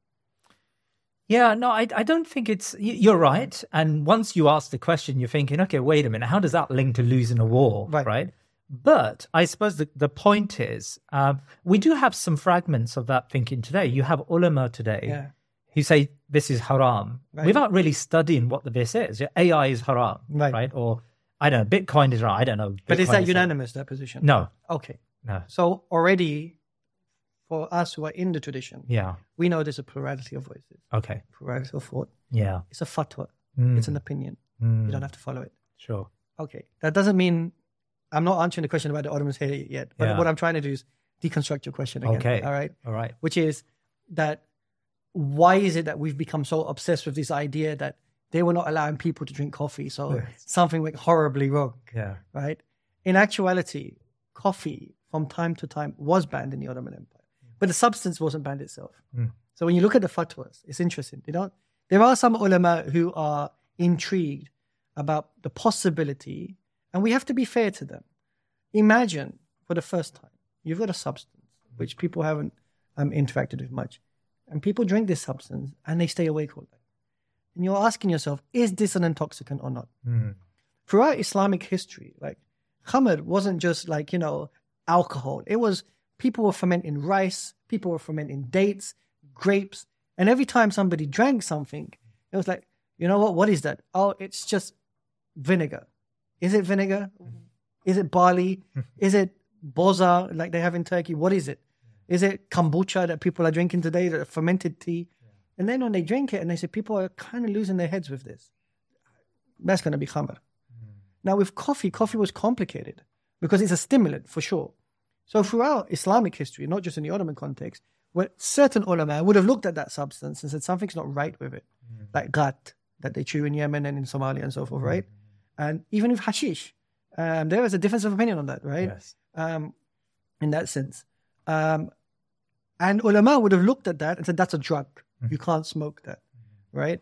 Yeah, no, I, I don't think it's... You're right. And once you ask the question, you're thinking, okay, wait a minute, how does that link to losing a war, right? right? But I suppose the, the point is, um, we do have some fragments of that thinking today. You have ulama today yeah. who say this is haram right. without really studying what the this is. A I is haram, right? right? Or, I don't know, Bitcoin is haram. I don't know. Bitcoin but is that is unanimous, that position? No. Okay. No. So already... for us who are in the tradition, yeah, we know there's a plurality of voices. Okay. Plurality of thought. Yeah. It's a fatwa. Mm. It's an opinion. Mm. You don't have to follow it. Sure. Okay. That doesn't mean I'm not answering the question about the Ottomans here yet. But yeah. what I'm trying to do is deconstruct your question again. Okay. All right. All right. Which is that why is it that we've become so obsessed with this idea that they were not allowing people to drink coffee, so yes. something went horribly wrong. Yeah. Right? In actuality, coffee from time to time was banned in the Ottoman Empire. But the substance wasn't banned itself. Mm. So when you look at the fatwas, it's interesting. They don't, there are some ulama who are intrigued about the possibility, and we have to be fair to them. Imagine, for the first time, you've got a substance which people haven't um, interacted with much, and people drink this substance and they stay awake all night. And you're asking yourself, is this an intoxicant or not? Mm. Throughout Islamic history, like khamr wasn't just like, you know, alcohol. It was... people were fermenting rice, people were fermenting dates, grapes, and every time somebody drank something, it was like, you know what, what is that? Oh, it's just vinegar. Is it vinegar? Is it barley? Is it boza, like they have in Turkey? What is it? Is it kombucha that people are drinking today, that fermented tea? And then when they drink it and they say, people are kind of losing their heads with this. That's going to be khamr. Mm. Now with coffee, coffee was complicated because it's a stimulant for sure. So throughout Islamic history, not just in the Ottoman context, where certain ulama would have looked at that substance and said something's not right with it, mm-hmm. like ghat that they chew in Yemen and in Somalia and so forth, right? Mm-hmm. And even with hashish, um, there is a difference of opinion on that, right? Yes. Um, in that sense. Um, and ulama would have looked at that and said, that's a drug. Mm-hmm. You can't smoke that, mm-hmm. right?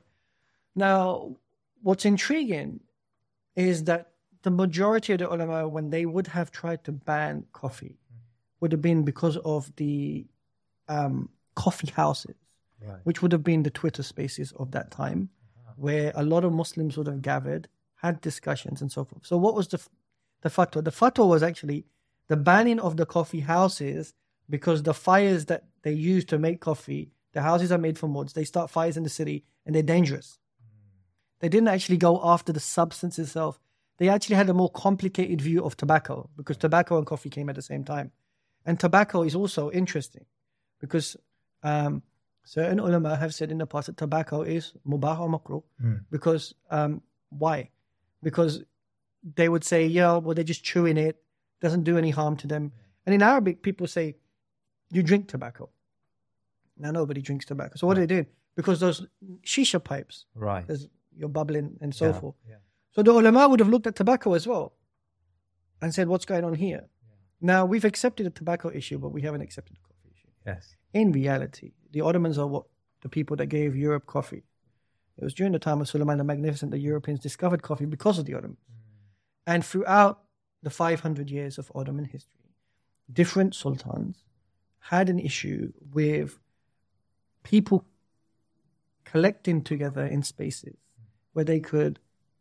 Now, what's intriguing is that the majority of the ulama, when they would have tried to ban coffee, would have been because of the um, coffee houses, right. which would have been the Twitter spaces of that time, uh-huh. where a lot of Muslims would have gathered, had discussions and so forth. So what was the the fatwa? The fatwa was actually the banning of the coffee houses, because the fires that they use to make coffee, the houses are made from woods, they start fires in the city and they're dangerous. Mm. They didn't actually go after the substance itself. They actually had a more complicated view of tobacco, because tobacco and coffee came at the same time. And tobacco is also interesting because um, certain ulama have said in the past that tobacco is mubah or makruh. Mm. Because, um, why? Because they would say, yeah, well, they're just chewing it, doesn't do any harm to them. And in Arabic, people say, you drink tobacco. Now, nobody drinks tobacco. So what right. do they do? Because those shisha pipes, right. you're bubbling and so yeah. forth. Yeah. So the ulama would have looked at tobacco as well and said, what's going on here? Now, we've accepted the tobacco issue, but we haven't accepted the coffee issue. Yes. In reality, the Ottomans are what the people that gave Europe coffee. It was during the time of Suleiman the Magnificent that Europeans discovered coffee because of the Ottomans. Mm. And throughout the five hundred years of Ottoman history, different sultans had an issue with people collecting together in spaces where they could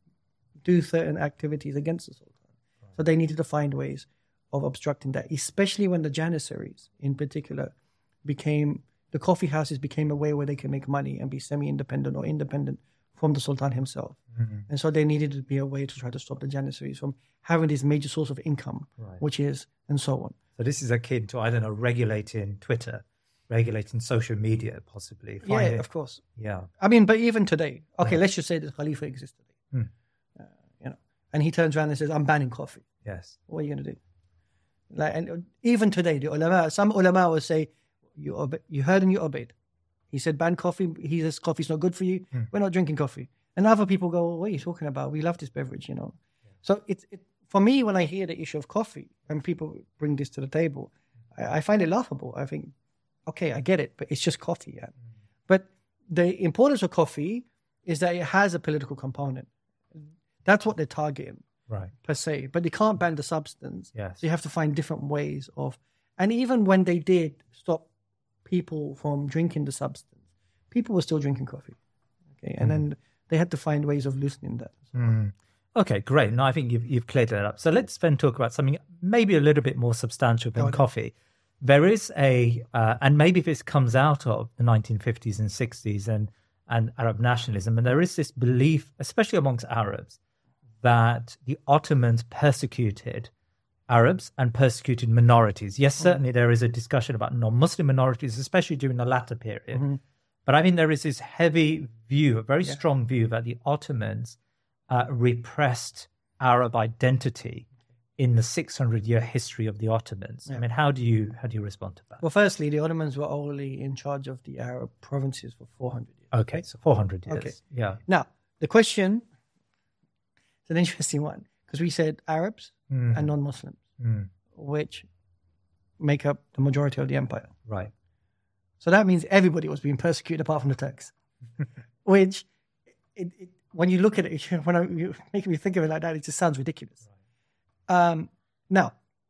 do certain activities against the sultan. Right. So they needed to find ways of obstructing that, especially when the Janissaries in particular became, the coffee houses became a way where they could make money and be semi-independent or independent from the Sultan himself. Mm-hmm. And so there needed to be a way to try to stop the Janissaries from having this major source of income, right. which is, and so on. So this is akin to, I don't know, regulating Twitter, regulating social media, possibly. Yeah, it, of course. Yeah. I mean, but even today, okay, yeah. let's just say that Khalifa exists today. Mm. Uh, you know, and he turns around and says, I'm banning coffee. Yes. What are you going to do? Like, and even today, the ulama, some ulama will say, you obe- you heard and you obeyed. He said, ban coffee. He says, coffee's not good for you. Mm. We're not drinking coffee. And other people go, well, what are you talking about? We love this beverage, you know. Yeah. So it's it, for me, when I hear the issue of coffee and people bring this to the table, I, I find it laughable. I think, okay, I get it, but it's just coffee. Yeah. Mm. But the importance of coffee is that it has a political component. That's what they're targeting. Right. Per se, but they can't ban the substance. Yes. So you have to find different ways of, and even when they did stop people from drinking the substance, people were still drinking coffee. Okay, and mm. then they had to find ways of loosening that. So. Mm. Okay, great. Now I think you've you've cleared that up. So let's then talk about something maybe a little bit more substantial than coffee. There is a, uh, and maybe this comes out of the nineteen fifties and sixties and and Arab nationalism, and there is this belief, especially amongst Arabs, that the Ottomans persecuted Arabs and persecuted minorities. Yes, certainly there is a discussion about non-Muslim minorities, especially during the latter period. Mm-hmm. But I mean, there is this heavy view, a very yeah. strong view that the Ottomans uh, repressed Arab identity in the six hundred year history of the Ottomans. Yeah. I mean, how do you how do you respond to that? Well, firstly, the Ottomans were only in charge of the Arab provinces for four hundred years. Okay, so four hundred years. Okay. Yeah. Now, the question, it's an interesting one, because we said Arabs mm. and non-Muslims, mm. which make up the majority of the empire. Right. So that means everybody was being persecuted apart from the Turks, which, it, it, when you look at it, when I, you make me think of it like that, it just sounds ridiculous. Right. Um, now,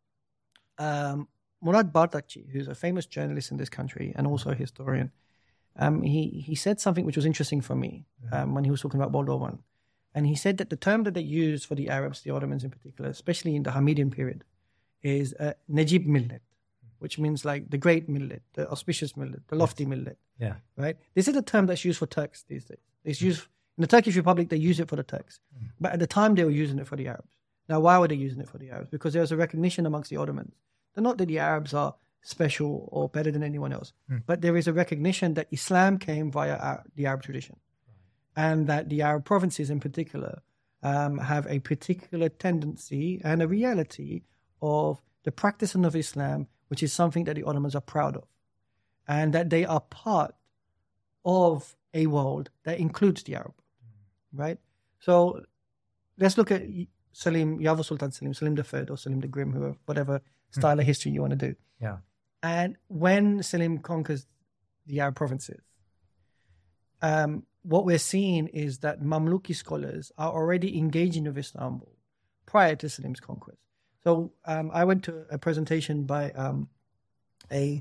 um, Murad Bardakchi, who's a famous journalist in this country and also a historian, um, he, he said something which was interesting for me um, when he was talking about World War One. And he said that the term that they used for the Arabs, the Ottomans in particular, especially in the Hamidian period, is uh, Najib Millet, which means like the great millet, the auspicious millet, the lofty yes. millet. Yeah. Right? This is a term that's used for Turks these days. It's used in the Turkish Republic, they use it for the Turks. Mm. But at the time, they were using it for the Arabs. Now, why were they using it for the Arabs? Because there was a recognition amongst the Ottomans. That not that the Arabs are special or better than anyone else, mm. but there is a recognition that Islam came via Ar- the Arab tradition. Right. And that the Arab provinces in particular um, have a particular tendency and a reality of the practicing of Islam, which is something that the Ottomans are proud of, and that they are part of a world that includes the Arab world, right? So let's look at Salim, Yavuz Sultan Salim, Salim the Third or Salim the Grim, whoever, whatever style of history you want to do. Yeah. And when Salim conquers the Arab provinces, um, what we're seeing is that Mamluki scholars are already engaging with Istanbul prior to Salim's conquest. So um, I went to a presentation by um, a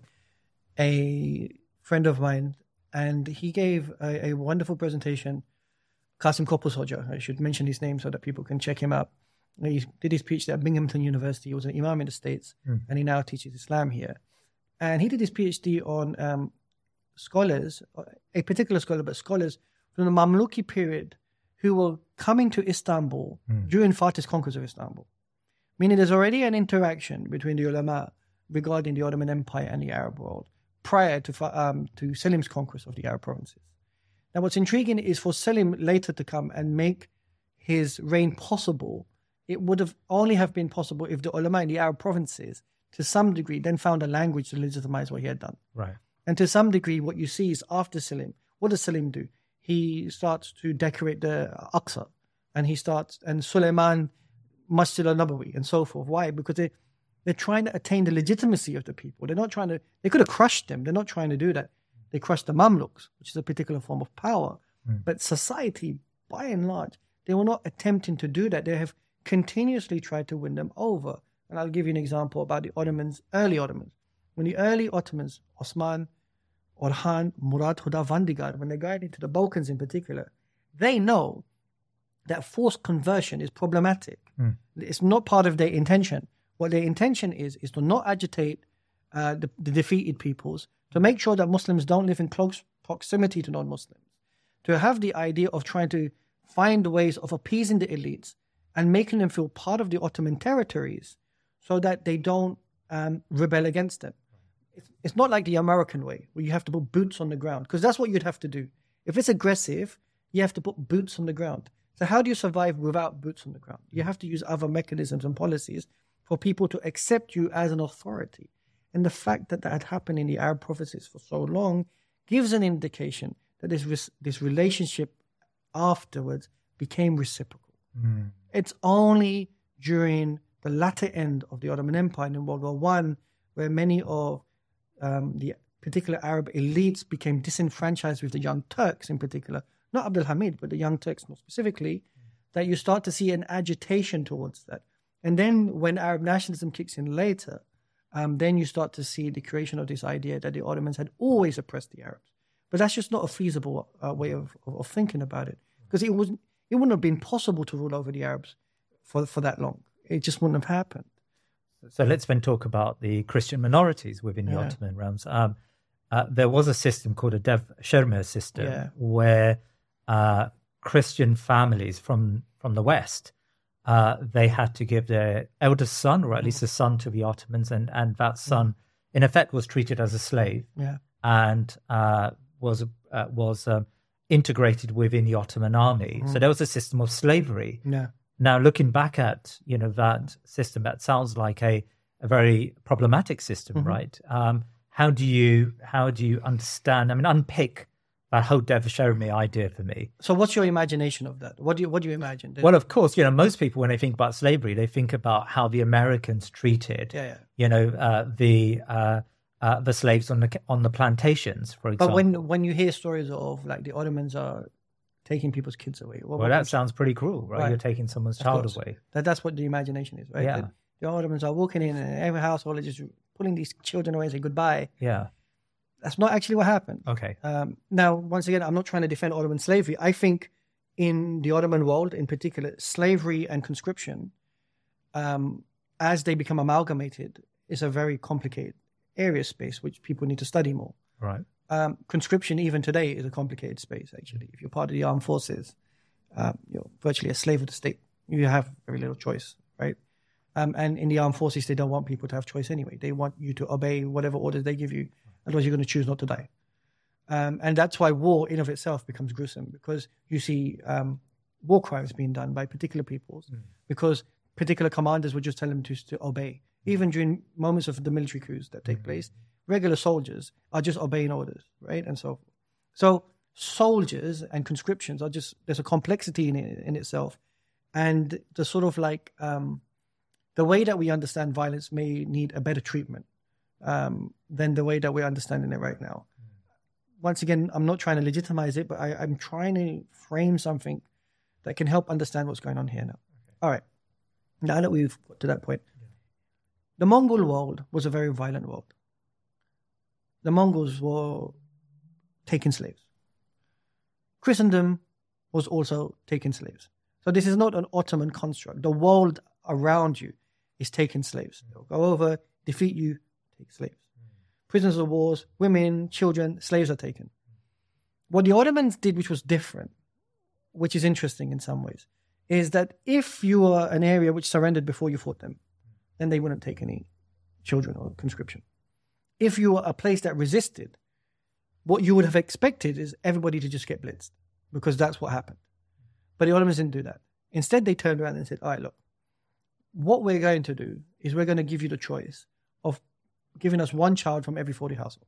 a friend of mine, and he gave a, a wonderful presentation. Qasim Kopuz Hoja, I should mention his name so that people can check him out. He did his PhD at Binghamton University. He was an imam in the States, mm. and he now teaches Islam here. And he did his PhD on um, scholars, a particular scholar, but scholars from the Mamluki period who were coming to Istanbul mm. during Fatih's conquest of Istanbul. Meaning there's already an interaction between the ulama regarding the Ottoman Empire and the Arab world prior to, um, to Selim's conquest of the Arab provinces. Now what's intriguing is for Selim later to come and make his reign possible, it would have only have been possible if the ulama in the Arab provinces to some degree then found a language to legitimize what he had done. Right. And to some degree what you see is after Selim, what does Selim do? He starts to decorate the Aqsa, and he starts, and Suleiman, Masjid al-Nabawi, and so forth. Why? Because they, they're trying to attain the legitimacy of the people. They're not trying to, they could have crushed them. They're not trying to do that. They crushed the Mamluks, which is a particular form of power. Mm. But society, by and large, they were not attempting to do that. They have continuously tried to win them over. And I'll give you an example about the Ottomans, early Ottomans. When the early Ottomans, Osman, Orhan, Murad Huda Vandigar, when they got into the Balkans in particular, they know that forced conversion is problematic. Mm. It's not part of their intention. What their intention is, is to not agitate uh, the, the defeated peoples, to make sure that Muslims don't live in close proximity to non-Muslims, to have the idea of trying to find ways of appeasing the elites and making them feel part of the Ottoman territories so that they don't um, rebel against them. It's, it's not like the American way, where you have to put boots on the ground, because that's what you'd have to do. If it's aggressive, you have to put boots on the ground. So how do you survive without boots on the ground? You have to use other mechanisms and policies for people to accept you as an authority. And the fact that that had happened in the Arab provinces for so long gives an indication that this this relationship afterwards became reciprocal. Mm. It's only during the latter end of the Ottoman Empire in World War One, where many of um, the particular Arab elites became disenfranchised with the Young Turks in particular, not Abdul Hamid, but the Young Turks more specifically, that you start to see an agitation towards that. And then when Arab nationalism kicks in later, um, then you start to see the creation of this idea that the Ottomans had always oppressed the Arabs. But that's just not a feasible uh, way of, of, of thinking about it, because it wasn't, it wouldn't have been possible to rule over the Arabs for, for that long. It just wouldn't have happened. So let's then talk about the Christian minorities within the yeah. Ottoman realms. Um, uh, there was a system called a Dev-Shermir system yeah. where uh, Christian families from, from the West, uh, they had to give their eldest son, or at least a son, to the Ottomans, and, and that son, mm. in effect, was treated as a slave yeah. and uh, was uh, was um, integrated within the Ottoman army. Mm. So there was a system of slavery. Yeah. Now, looking back at, you know, that system, that sounds like a, a very problematic system, mm-hmm. right? Um, how do you how do you understand? I mean, unpick that whole Dev-Shermir idea for me. So, what's your imagination of that? What do you what do you imagine? Well, of course, you know, most people when they think about slavery, they think about how the Americans treated, yeah, yeah. you know, uh, the uh, uh, the slaves on the on the plantations, for example. But when when you hear stories of like the Ottomans are taking people's kids away. What, well, that sounds pretty cruel, right? right? You're taking someone's of child course. away. That, that's what the imagination is, right? Yeah. The, the Ottomans are walking in and every household is just pulling these children away and say goodbye. Yeah. That's not actually what happened. Okay. Um, now, once again, I'm not trying to defend Ottoman slavery. I think in the Ottoman world, in particular, slavery and conscription, um, as they become amalgamated, is a very complicated area space which people need to study more. Right. Um, conscription, even today, is a complicated space, actually. If you're part of the armed forces, um, you're virtually a slave of the state. You have very little choice, right? Um, and in the armed forces, they don't want people to have choice anyway. They want you to obey whatever orders they give you. Otherwise, you're going to choose not to die. Um, and that's why war in of itself becomes gruesome, because you see um, war crimes being done by particular peoples, mm. because particular commanders would just tell them to, to obey. Even during moments of the military coups that take place, regular soldiers are just obeying orders, right? And so, so soldiers and conscriptions are just, there's a complexity in it, in itself. And the sort of like, um, the way that we understand violence may need a better treatment um, than the way that we're understanding it right now. Once again, I'm not trying to legitimize it, but I, I'm trying to frame something that can help understand what's going on here now. Okay. All right. Now that we've got to that point, yeah. The Mongol world was a very violent world. The Mongols were taking slaves. Christendom was also taking slaves. So this is not an Ottoman construct. The world around you is taking slaves. They'll go over, defeat you, take slaves. Prisoners of wars, women, children, slaves are taken. What the Ottomans did, which was different, which is interesting in some ways, is that if you were an area which surrendered before you fought them, then they wouldn't take any children or conscription. If you were a place that resisted, what you would have expected is everybody to just get blitzed, because that's what happened. But the Ottomans didn't do that. Instead, they turned around and said, all right, look, what we're going to do is we're going to give you the choice of giving us one child from every forty households.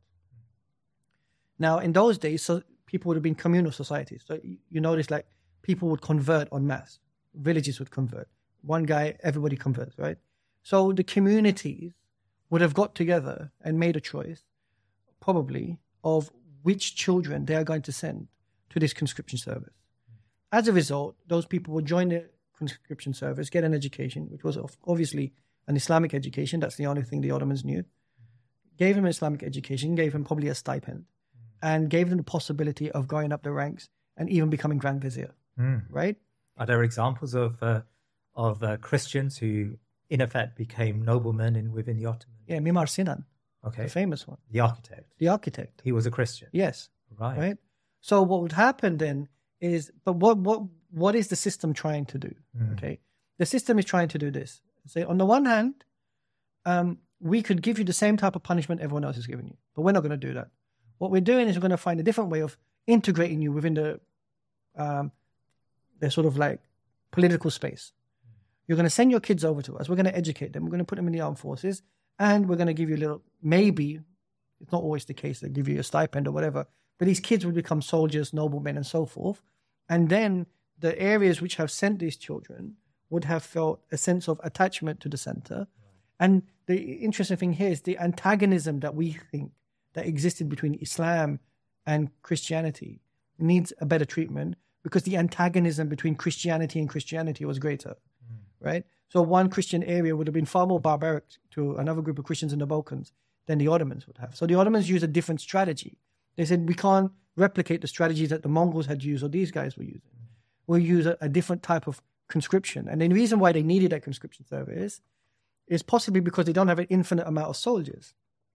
Now, in those days, so people would have been communal societies. So you notice like people would convert en masse. Villages would convert. One guy, everybody converts, right? So the communities would have got together and made a choice, probably, of which children they are going to send to this conscription service. As a result, those people would join the conscription service, get an education, which was obviously an Islamic education. That's the only thing the Ottomans knew. Gave them an Islamic education, gave them probably a stipend, and gave them the possibility of going up the ranks and even becoming Grand Vizier, mm. right? Are there examples of uh, of uh, Christians who, in effect, became noblemen in, within the Ottoman? Yeah, Mimar Sinan, okay, the famous one. The architect. The architect. He was a Christian? Yes. Right. Right? So what would happen then is, but what what what is the system trying to do? Mm. Okay, the system is trying to do this. Say, on the one hand, um, we could give you the same type of punishment everyone else is giving you, but we're not going to do that. What we're doing is we're going to find a different way of integrating you within the, um, the sort of like political space. You're going to send your kids over to us. We're going to educate them. We're going to put them in the armed forces, and we're going to give you a little, maybe, it's not always the case, they give you a stipend or whatever, but these kids will become soldiers, noblemen, and so forth. And then the areas which have sent these children would have felt a sense of attachment to the center. Right. And the interesting thing here is the antagonism that we think that existed between Islam and Christianity needs a better treatment, because the antagonism between Christianity and Christianity was greater, mm. right? So one Christian area would have been far more barbaric to another group of Christians in the Balkans than the Ottomans would have. So the Ottomans used a different strategy. They said, we can't replicate the strategies that the Mongols had used or these guys were using. Mm. We'll use a, a different type of conscription. And the reason why they needed that conscription service is possibly because they don't have an infinite amount of soldiers.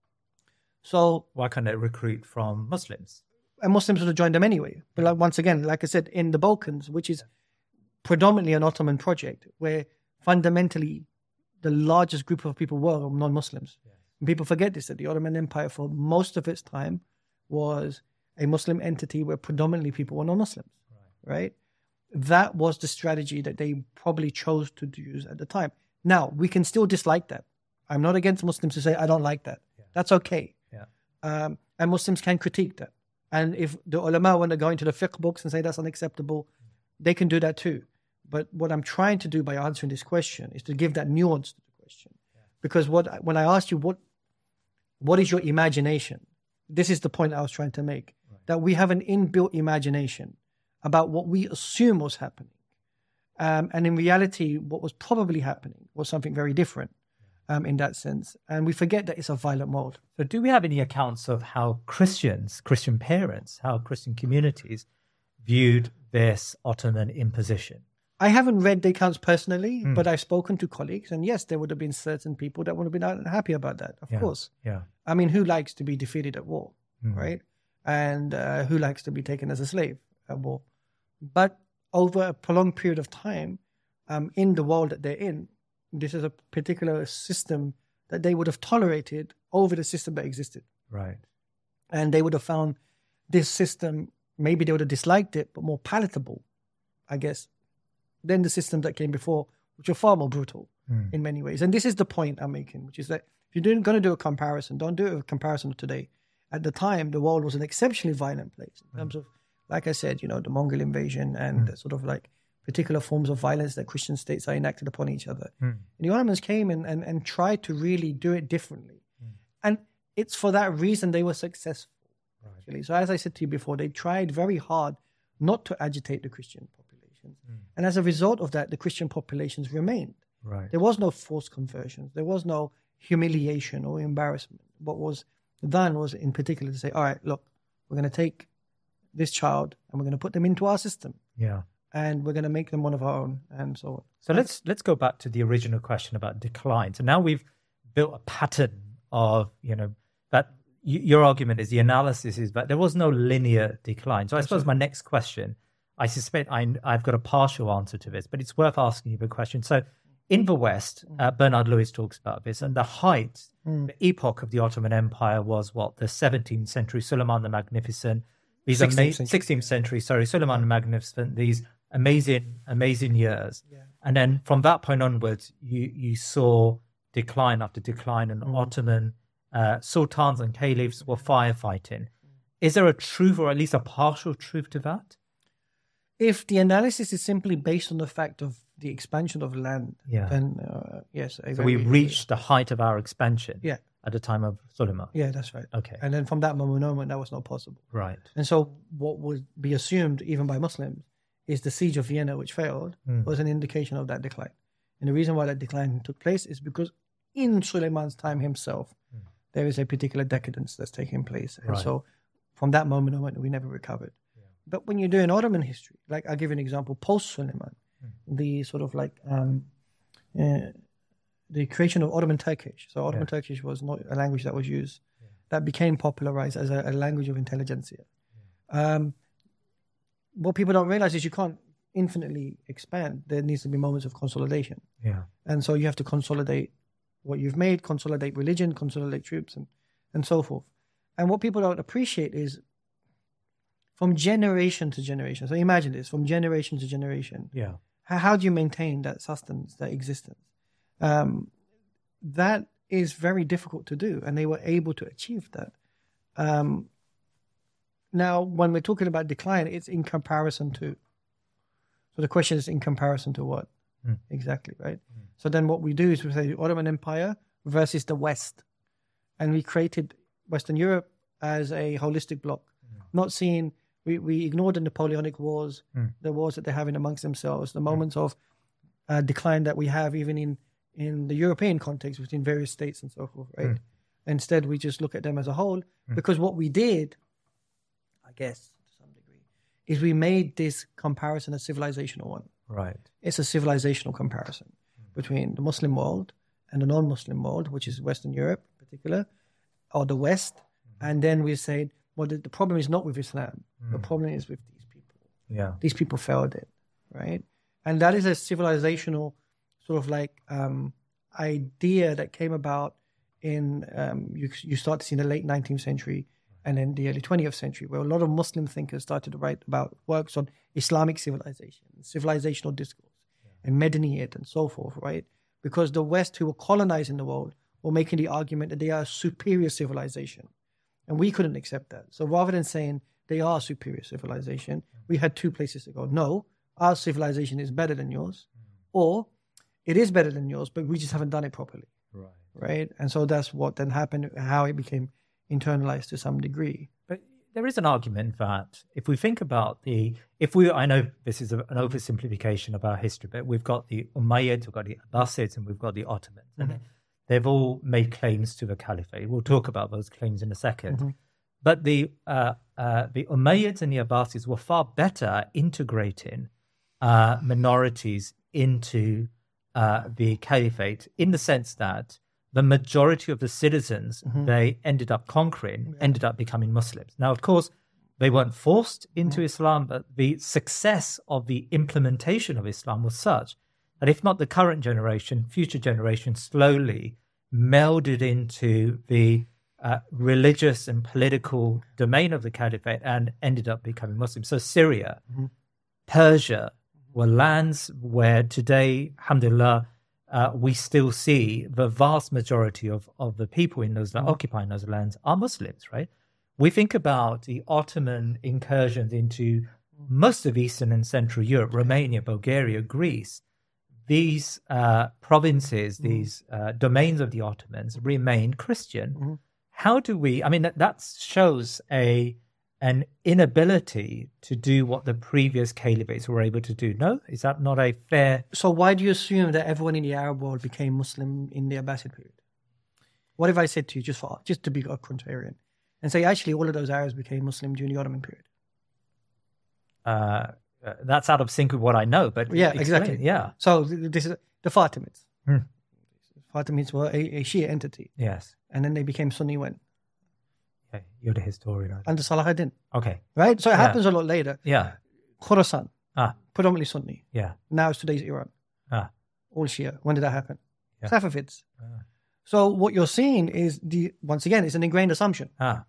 So why can't they recruit from Muslims? And Muslims would have joined them anyway. But like, once again, like I said, in the Balkans, which is predominantly an Ottoman project, where fundamentally the largest group of people were non-Muslims. Yes. And people forget this, that the Ottoman Empire for most of its time was a Muslim entity where predominantly people were non-Muslims, right? right? That was the strategy that they probably chose to use at the time. Now, we can still dislike that. I'm not against Muslims to say, I don't like that. Yeah. That's okay. Yeah. Um, and Muslims can critique that. And if the ulama want to go into the fiqh books and say that's unacceptable, mm. they can do that too. But what I'm trying to do by answering this question is to give that nuance to the question. Yeah. Because what when I asked you, what what is your imagination? This is the point I was trying to make. Right. That we have an inbuilt imagination about what we assume was happening. Um, and in reality, what was probably happening was something very different um, in that sense. And we forget that it's a violent world. So do we have any accounts of how Christians, Christian parents, how Christian communities viewed this Ottoman imposition? I haven't read the accounts personally, mm. but I've spoken to colleagues. And yes, there would have been certain people that would have been unhappy about that, of yeah. course. Yeah. I mean, who likes to be defeated at war, mm. right? And uh, who likes to be taken as a slave at war? But over a prolonged period of time, um, in the world that they're in, this is a particular system that they would have tolerated over the system that existed. Right. And they would have found this system, maybe they would have disliked it, but more palatable, I guess, than the system that came before, which were far more brutal Mm. in many ways. And this is the point I'm making, which is that if you're doing, going to do a comparison, don't do a comparison of today. At the time, the world was an exceptionally violent place in terms of, like I said, you know, the Mongol invasion and the sort of like particular forms of violence that Christian states are enacted upon each other. Mm. And the Ottomans came in and, and tried to really do it differently. Mm. And it's for that reason they were successful. Right. Actually. So as I said to you before, they tried very hard not to agitate the Christian populations. Mm. And as a result of that, the Christian populations remained. Right. There was no forced conversions. There was no humiliation or embarrassment. What was done was in particular to say, all right, look, we're going to take this child and we're going to put them into our system. Yeah. And we're going to make them one of our own and so on. So let's let's go back to the original question about decline. So now we've built a pattern of, you know, that y- your argument is the analysis is that there was no linear decline. So I suppose my next question, I suspect I, I've got a partial answer to this, but it's worth asking you the question. So in the West, uh, Bernard Lewis talks about this, and the height, mm. the epoch of the Ottoman Empire was what, the seventeenth century, Suleiman the Magnificent, these sixteenth, ama- century. sixteenth century, sorry, Suleiman the Magnificent, these amazing, amazing years. Yeah. And then from that point onwards, you, you saw decline after decline, and mm. Ottoman uh, sultans and caliphs were firefighting. Is there a truth, or at least a partial truth to that? If the analysis is simply based on the fact of the expansion of land, yeah. then uh, yes. I so we reached the height of our expansion yeah. at the time of Suleiman. Yeah, that's right. Okay. And then from that moment on, that was not possible. Right. And so what would be assumed, even by Muslims, is the siege of Vienna, which failed, mm. was an indication of that decline. And the reason why that decline took place is because in Suleiman's time himself, mm. there is a particular decadence that's taking place. And right. so from that moment on, we never recovered. Yeah. But when you're doing Ottoman history, like I'll give you an example, post-Suleiman, mm. the sort of like um, uh, the creation of Ottoman Turkish. So Ottoman yeah. Turkish was not a language that was used. Yeah. That became popularized as a, a language of intelligentsia. Yeah. Um, what people don't realize is you can't infinitely expand. There needs to be moments of consolidation. Yeah. And so you have to consolidate what you've made, consolidate religion, consolidate troops, and, and so forth. And what people don't appreciate is from generation to generation. So imagine this, from generation to generation. Yeah. How, how do you maintain that sustenance, that existence? Um, that is very difficult to do, and they were able to achieve that. Um, now, when we're talking about decline, it's in comparison to. So the question is in comparison to what? Mm. Exactly, right? Mm. So then what we do is we say the Ottoman Empire versus the West. And we created Western Europe as a holistic bloc, mm. not seeing, we, we ignored the Napoleonic Wars, mm. the wars that they're having amongst themselves, the moments mm. of uh, decline that we have even in, in the European context between various states and so forth, right? Mm. Instead, we just look at them as a whole, mm. because what we did, I guess, to some degree, is we made this comparison a civilizational one. Right. It's a civilizational comparison mm. between the Muslim world and the non-Muslim world, which is Western Europe in particular, or the West. Mm. And then we said, well, the, the problem is not with Islam. Mm. The problem is with these people. Yeah. These people failed it, right? And that is a civilizational sort of like um, idea that came about in, um, you, you start to see in the late nineteenth century and then the early twentieth century, where a lot of Muslim thinkers started to write about works on Islamic civilization, civilizational discourse, yeah. and Medaniyat and so forth, right? Because the West, who were colonizing the world, were making the argument that they are a superior civilization. And we couldn't accept that. So rather than saying they are a superior civilization, mm. we had two places to go. No, our civilization is better than yours, mm. or it is better than yours, but we just haven't done it properly. Right. Right? And so that's what then happened, how it became internalized to some degree. But there is an argument that if we think about the, if we, I know this is a, an oversimplification of our history, but we've got the Umayyads, we've got the Abbasids, and we've got the Ottomans. Mm-hmm. And they've all made claims to the caliphate. We'll talk about those claims in a second. Mm-hmm. But the uh, uh, the Umayyads and the Abbasids were far better at integrating uh, minorities into uh, the caliphate, in the sense that the majority of the citizens mm-hmm. they ended up conquering yeah. ended up becoming Muslims. Now, of course, they weren't forced into mm-hmm. Islam, but the success of the implementation of Islam was such that if not the current generation, future generations slowly melded into the uh, religious and political domain of the caliphate and ended up becoming Muslims. So Syria, mm-hmm. Persia, were lands where today, alhamdulillah, uh, we still see the vast majority of, of the people in those mm. occupying those lands are Muslims, right? We think about the Ottoman incursions into most of Eastern and Central Europe, Romania, Bulgaria, Greece. These uh, provinces, mm. these uh, domains of the Ottomans remained Christian. Mm. How do we, I mean, that, that shows a an inability to do what the previous caliphates were able to do. No? Is that not a fair... So why do you assume that everyone in the Arab world became Muslim in the Abbasid period? What if I said to you, just for just to be a contrarian, and say, actually, all of those Arabs became Muslim during the Ottoman period? Uh, uh, that's out of sync with what I know, but... Yeah, explain. exactly. Yeah. So this is the Fatimids. Hmm. Fatimids were a, a Shia entity. Yes. And then they became Sunni when? Okay. You're the historian. Right? Under Salahuddin. Okay. Right? So it yeah. happens a lot later. Yeah. Khorasan. Ah. Predominantly Sunni. Yeah. Now it's today's Iran. Ah. All Shia. When did that happen? Yeah. Safavids. Ah. So what you're seeing is, the once again, it's an ingrained assumption. Ah.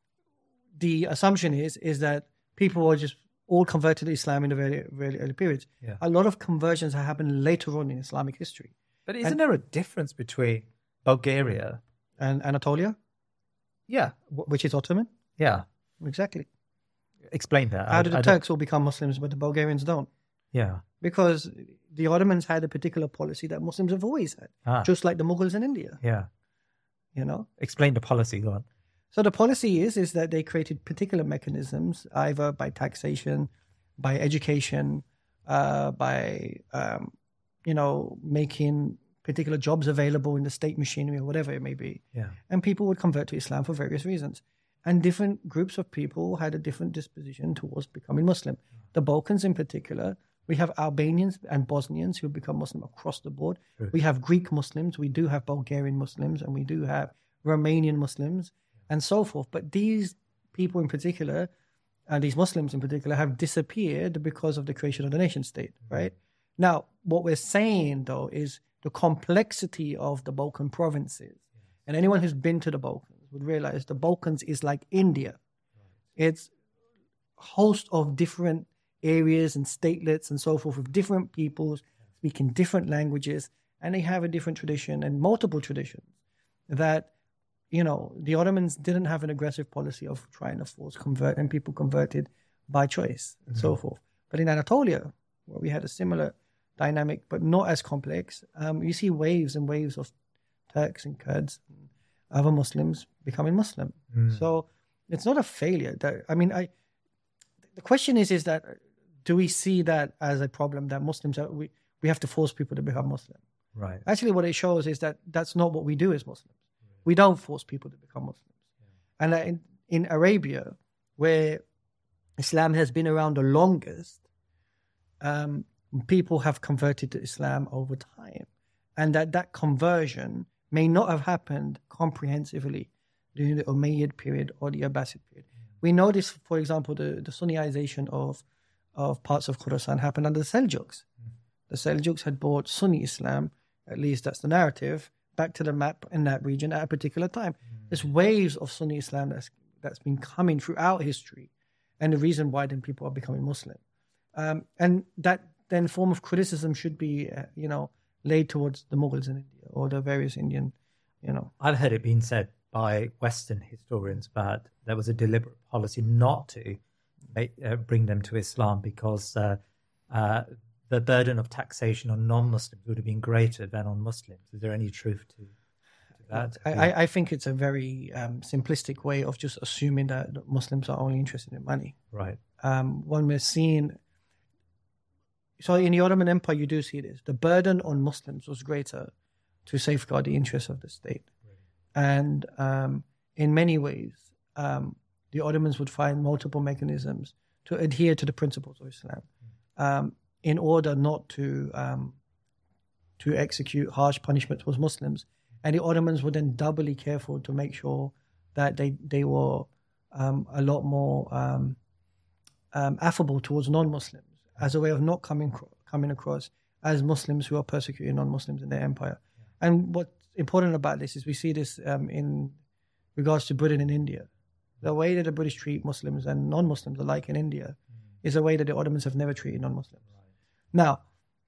The assumption is is that people were just all converted to Islam in the very, very early periods. Yeah. A lot of conversions have happened later on in Islamic history. But isn't and, there a difference between Bulgaria and Anatolia? Yeah. Which is Ottoman? Yeah. Exactly. Explain that. How I, did the I Turks all become Muslims, but the Bulgarians don't? Yeah. Because the Ottomans had a particular policy that Muslims have always had, ah. just like the Mughals in India. Yeah. You know? Explain the policy, go on. So the policy is, is that they created particular mechanisms, either by taxation, by education, uh, by, um, you know, making particular jobs available in the state machinery or whatever it may be. Yeah. And people would convert to Islam for various reasons. And different groups of people had a different disposition towards becoming Muslim. The Balkans in particular, we have Albanians and Bosnians who become Muslim across the board. True. We have Greek Muslims, we do have Bulgarian Muslims, and we do have Romanian Muslims, and so forth. But these people in particular, and these Muslims in particular, have disappeared because of the creation of the nation state, right? Mm-hmm. Now, what we're saying, though, is the complexity of the Balkan provinces. Yeah. And anyone who's been to the Balkans would realize the Balkans is like India. Right. It's a host of different areas and statelets and so forth with different peoples speaking different languages, and they have a different tradition and multiple traditions that, you know, the Ottomans didn't have an aggressive policy of trying to force convert, and people converted by choice and mm-hmm. so forth. But in Anatolia, where we had a similar dynamic, but not as complex, um, you see waves and waves of Turks and Kurds and other Muslims becoming Muslim. Mm. So it's not a failure. That, I mean, I. The question is, is that do we see that as a problem that Muslims are, we we have to force people to become Muslim? Right. Actually, what it shows is that that's not what we do as Muslims. Right. We don't force people to become Muslims. Yeah. And in, in Arabia, where Islam has been around the longest, um, people have converted to Islam over time, and that that conversion may not have happened comprehensively during the Umayyad period or the Abbasid period. Mm. We notice, for example, the, the Sunniization of, of parts of Khorasan happened under the Seljuks. Mm. The Seljuks had brought Sunni Islam, at least that's the narrative, back to the map in that region at a particular time. Mm. There's waves of Sunni Islam that's, that's been coming throughout history, and the reason why then people are becoming Muslim. Um, and that then form of criticism should be, uh, you know, laid towards the Mughals in India or the various Indian, you know. I've heard it being said by Western historians that there was a deliberate policy not to make, uh, bring them to Islam because uh, uh, the burden of taxation on non-Muslims would have been greater than on Muslims. Is there any truth to, to that? I, I think it's a very um, simplistic way of just assuming that Muslims are only interested in money. Right. Um, when we're seeing... So in the Ottoman Empire, you do see this. The burden on Muslims was greater to safeguard the interests of the state. Right. And um, in many ways, um, the Ottomans would find multiple mechanisms to adhere to the principles of Islam mm. um, in order not to um, to execute harsh punishment towards Muslims. And the Ottomans were then doubly careful to make sure that they, they were um, a lot more um, um, affable towards non-Muslims, as a way of not coming coming across as Muslims who are persecuting non-Muslims in their empire. Yeah. And what's important about this is we see this um, in regards to Britain and India. The way that the British treat Muslims and non-Muslims alike in India mm. is a way that the Ottomans have never treated non-Muslims. Right. Now,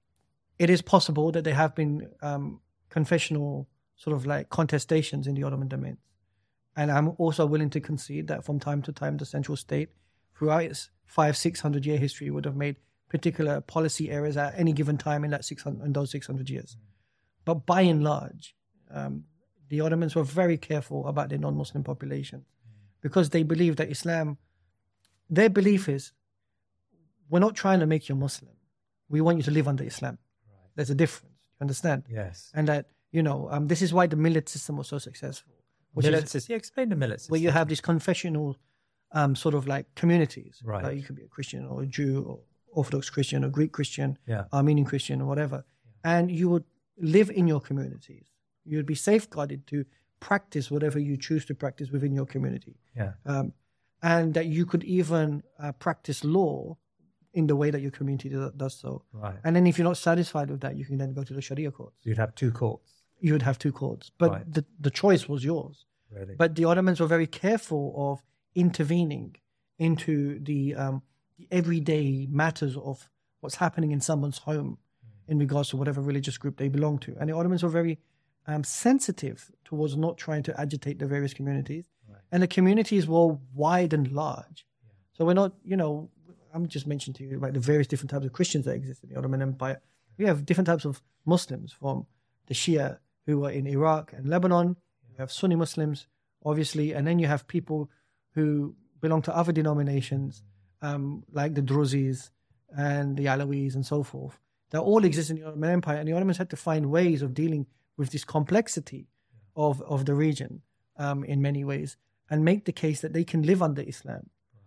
it is possible that there have been um, confessional sort of like contestations in the Ottoman domains. And I'm also willing to concede that from time to time, the central state, throughout its five, six hundred year history, would have made particular policy errors at any given time in that six hundred, in those six hundred years. But by and large, um, the Ottomans were very careful about their non-Muslim population because they believed that Islam, their belief is, we're not trying to make you Muslim. We want you to live under Islam. Right. There's a difference. You understand? Yes. And that, you know, um, this is why the millet system was so successful. Millet system. Yeah, explain the millet system. Where you have these confessional um, sort of like communities. Right. Like you could be a Christian or a Jew or Orthodox Christian or Greek Christian, yeah. Armenian Christian or whatever. Yeah. And you would live in your communities. You would be safeguarded to practice whatever you choose to practice within your community. Yeah. Um, and that you could even uh, practice law in the way that your community do, does so. Right. And then if you're not satisfied with that, you can then go to the Sharia courts. You'd have two courts. You would have two courts. But right. the, the choice was yours. Really? But the Ottomans were very careful of intervening into the, um, the everyday matters of what's happening in someone's home mm. in regards to whatever religious group they belong to. And the Ottomans were very um, sensitive towards not trying to agitate the various communities. Right. And the communities were wide and large. Yeah. So we're not, you know, I'm just mentioning to you about the various different types of Christians that exist in the Ottoman Empire. We have different types of Muslims, from the Shia who were in Iraq and Lebanon. You have Sunni Muslims, obviously, and then you have people who belong to other denominations, um, like the Druzis and the Alawis and so forth, that all exist in the Ottoman Empire. And the Ottomans had to find ways of dealing with this complexity of, of the region um, in many ways, and make the case that they can live under Islam.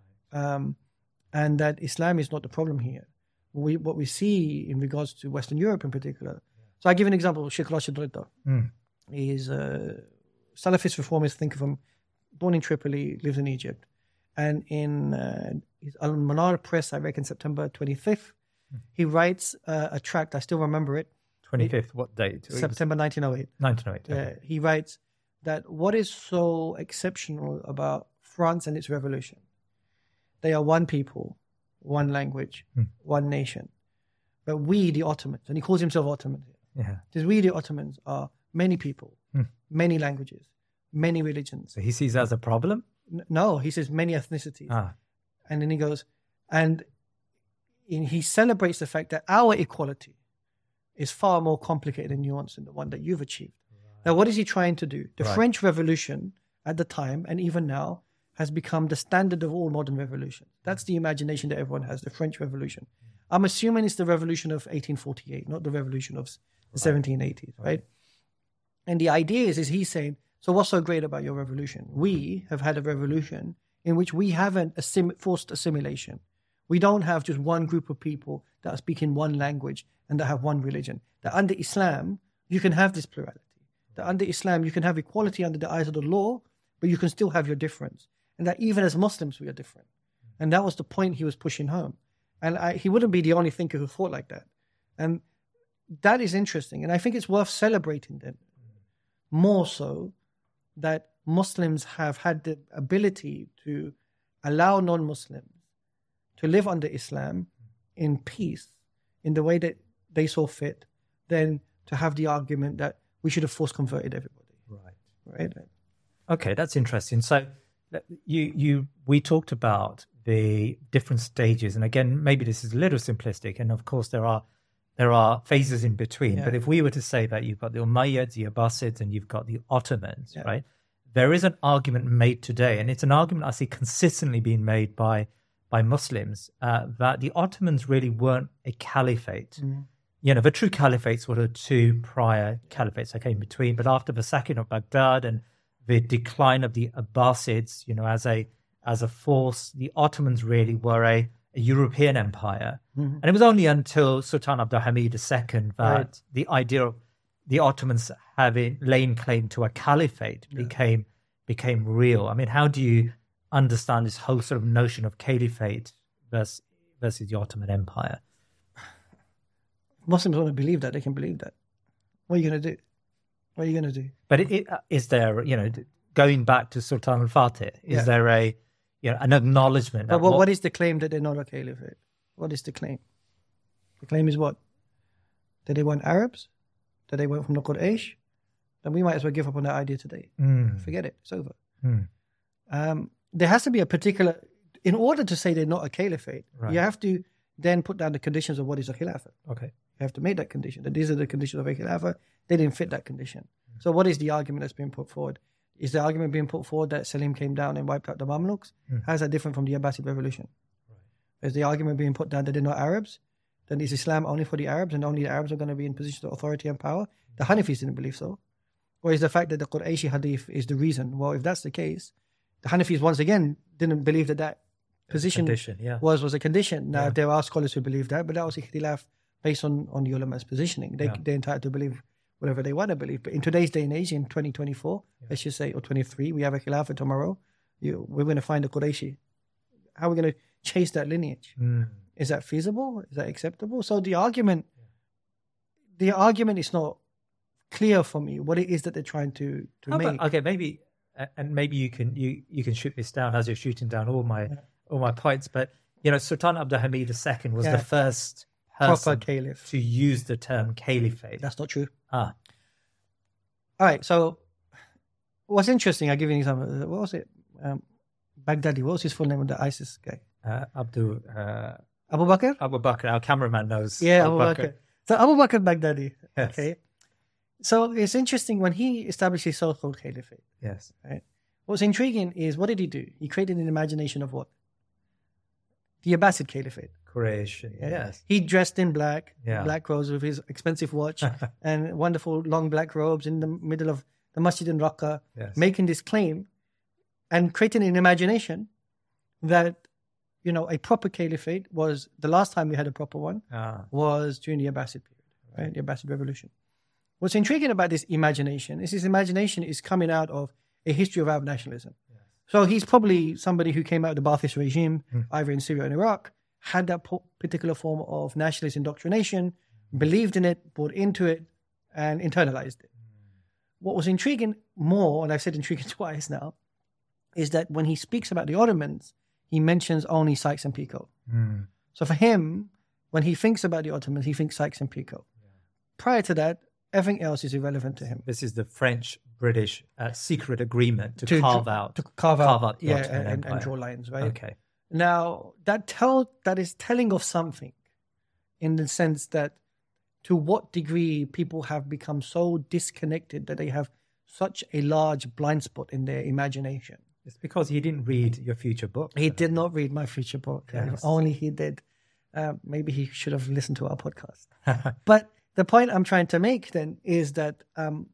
Um, and that Islam is not the problem here. We, what we see in regards to Western Europe in particular. So I give an example. Sheikh Rashid Rida mm. is a Salafist reformist, think of him, born in Tripoli, lives in Egypt. And in uh, his Al-Manar Press, I reckon September twenty-fifth, mm. he writes uh, a tract, I still remember it. twenty-fifth, what date? September nineteen oh eight. nineteen oh eight, okay. Uh, he writes that what is so exceptional about France and its revolution, they are one people, one language, mm. one nation. But we, the Ottomans, and he calls himself Ottoman here. Yeah. Because we, the Ottomans, are many people, mm. many languages, many religions. So he sees that as a problem? N- no, he says many ethnicities. Ah. And then he goes, and in, he celebrates the fact that our equality is far more complicated and nuanced than the one that you've achieved. Right. Now, what is he trying to do? The right. French Revolution at the time, and even now, has become the standard of all modern revolutions. That's the imagination that everyone has, the French Revolution. I'm assuming it's the revolution of eighteen forty-eight, not the revolution of the right. seventeen eighties, right? right? And the idea is, is he's saying, so what's so great about your revolution? We have had a revolution in which we haven't assim- forced assimilation. We don't have just one group of people that are speaking one language and that have one religion. That under Islam, you can have this plurality. That under Islam, you can have equality under the eyes of the law, but you can still have your difference. And that even as Muslims, we are different. And that was the point he was pushing home. And I, he wouldn't be the only thinker who thought like that. And that is interesting. And I think it's worth celebrating that. More so that Muslims have had the ability to allow non-Muslims to live under Islam in peace, in the way that they saw fit, than to have the argument that we should have force converted everybody. Right. Right. Okay, that's interesting. So you you we talked about the different stages, and again, maybe this is a little simplistic, and of course there are there are phases in between. Yeah. But if we were to say that you've got the Umayyads, the Abbasids, and you've got the Ottomans, yeah. right? There is an argument made today, and it's an argument I see consistently being made by by Muslims, uh, that the Ottomans really weren't a caliphate. Mm. You know, the true caliphates were the two prior caliphates that came between, but after the sacking of Baghdad and the decline of the Abbasids, you know, as a as a force, the Ottomans really were a, a European empire. Mm-hmm. And it was only until Sultan Abdulhamid the Second that right. the idea of the Ottomans having laying claim to a caliphate yeah. became became real. I mean, how do you understand this whole sort of notion of caliphate versus, versus the Ottoman Empire? Muslims want to believe that, they can believe that. What are you going to do? What are you going to do? But it, it, is there, you know, going back to Sultan al-Fatih, is yeah. there a, you know, an acknowledgement? But what, what is the claim that they're not a caliphate? What is the claim? The claim is what? That they weren't Arabs? That they weren't from the Quraysh? Then we might as well give up on that idea today. Mm. Forget it. It's over. Mm. Um, there has to be a particular... In order to say they're not a caliphate, Right. you have to then put down the conditions of what is a khilafah. Okay. You have to make that condition. That these are the conditions of a khilafah. They didn't fit that condition. Mm. So what is the argument that's being put forward? Is the argument being put forward that Salim came down and wiped out the Mamluks? Mm. How is that different from the Abbasid revolution? Right. Is the argument being put down that they're not Arabs? Then is Islam only for the Arabs and only the Arabs are going to be in positions of authority and power? The Hanafis didn't believe so. Or is the fact that the Qurayshi hadith is the reason? Well, if that's the case, the Hanafis once again didn't believe that that position Condition, yeah. was, was a condition. Now, Yeah. there are scholars who believe that, but that was ikhtilaf based on, on the ulama's positioning. They, Yeah. They're entitled to believe whatever they want to believe. But in today's day and age, in twenty twenty-four, Yeah. let's just say, or twenty-three, we have a khilafah tomorrow. You, we're going to find a Qurayshi. How are we going to chase that lineage? Mm. Is that feasible? Is that acceptable? So the argument, the argument is not clear for me what it is that they're trying to, to How make. about- okay, maybe, uh, and maybe you can you you can shoot this down as you're shooting down all my Yeah. all my points. But you know, Sultan Abdul Hamid the Second was Yeah. the first Proper person caliph. to use the term caliphate. That's not true. Ah, All right. So what's interesting, I'll give you an example. What was it? Um, Baghdadi. What was his full name of the ISIS guy? uh, Abdul uh, Abu Bakr? Abu Bakr. Our cameraman knows. Yeah, Abu Bakr. So Abu Bakr Baghdadi. Yes. Okay. So it's interesting when he established his so-called caliphate. Yes. What's intriguing is what did he do? He created an imagination of what? The Abbasid caliphate. Quraysh. Yeah. Yes. He dressed in black, Yeah. black robes with his expensive watch and wonderful long black robes in the middle of the masjid in Raqqa, Yes. making this claim and creating an imagination that, you know, a proper caliphate was, the last time we had a proper one Ah. was during the Abbasid period, right? The Abbasid revolution. What's intriguing about this imagination is his imagination is coming out of a history of Arab nationalism. Yes. So he's probably somebody who came out of the Ba'athist regime, Mm. either in Syria and Iraq, had that po- particular form of nationalist indoctrination, believed in it, bought into it, and internalized it. What was intriguing more, and I've said intriguing twice now, is that when he speaks about the Ottomans, he mentions only Sykes and Picot. Mm. So for him, when he thinks about the Ottomans, he thinks Sykes and Picot. Prior to that, everything else is irrelevant to him. This is the French-British uh, secret agreement to, To carve dr- out. To carve, carve out, out the yeah, Ottoman and, and Empire. draw lines, right? Okay. Now, that tell that is telling of something in the sense that to what degree people have become so disconnected that they have such a large blind spot in their imagination. It's because he didn't read your future book. He did not read my future book. Yes. If only he did. Uh, maybe he should have listened to our podcast. But the point I'm trying to make then is that um,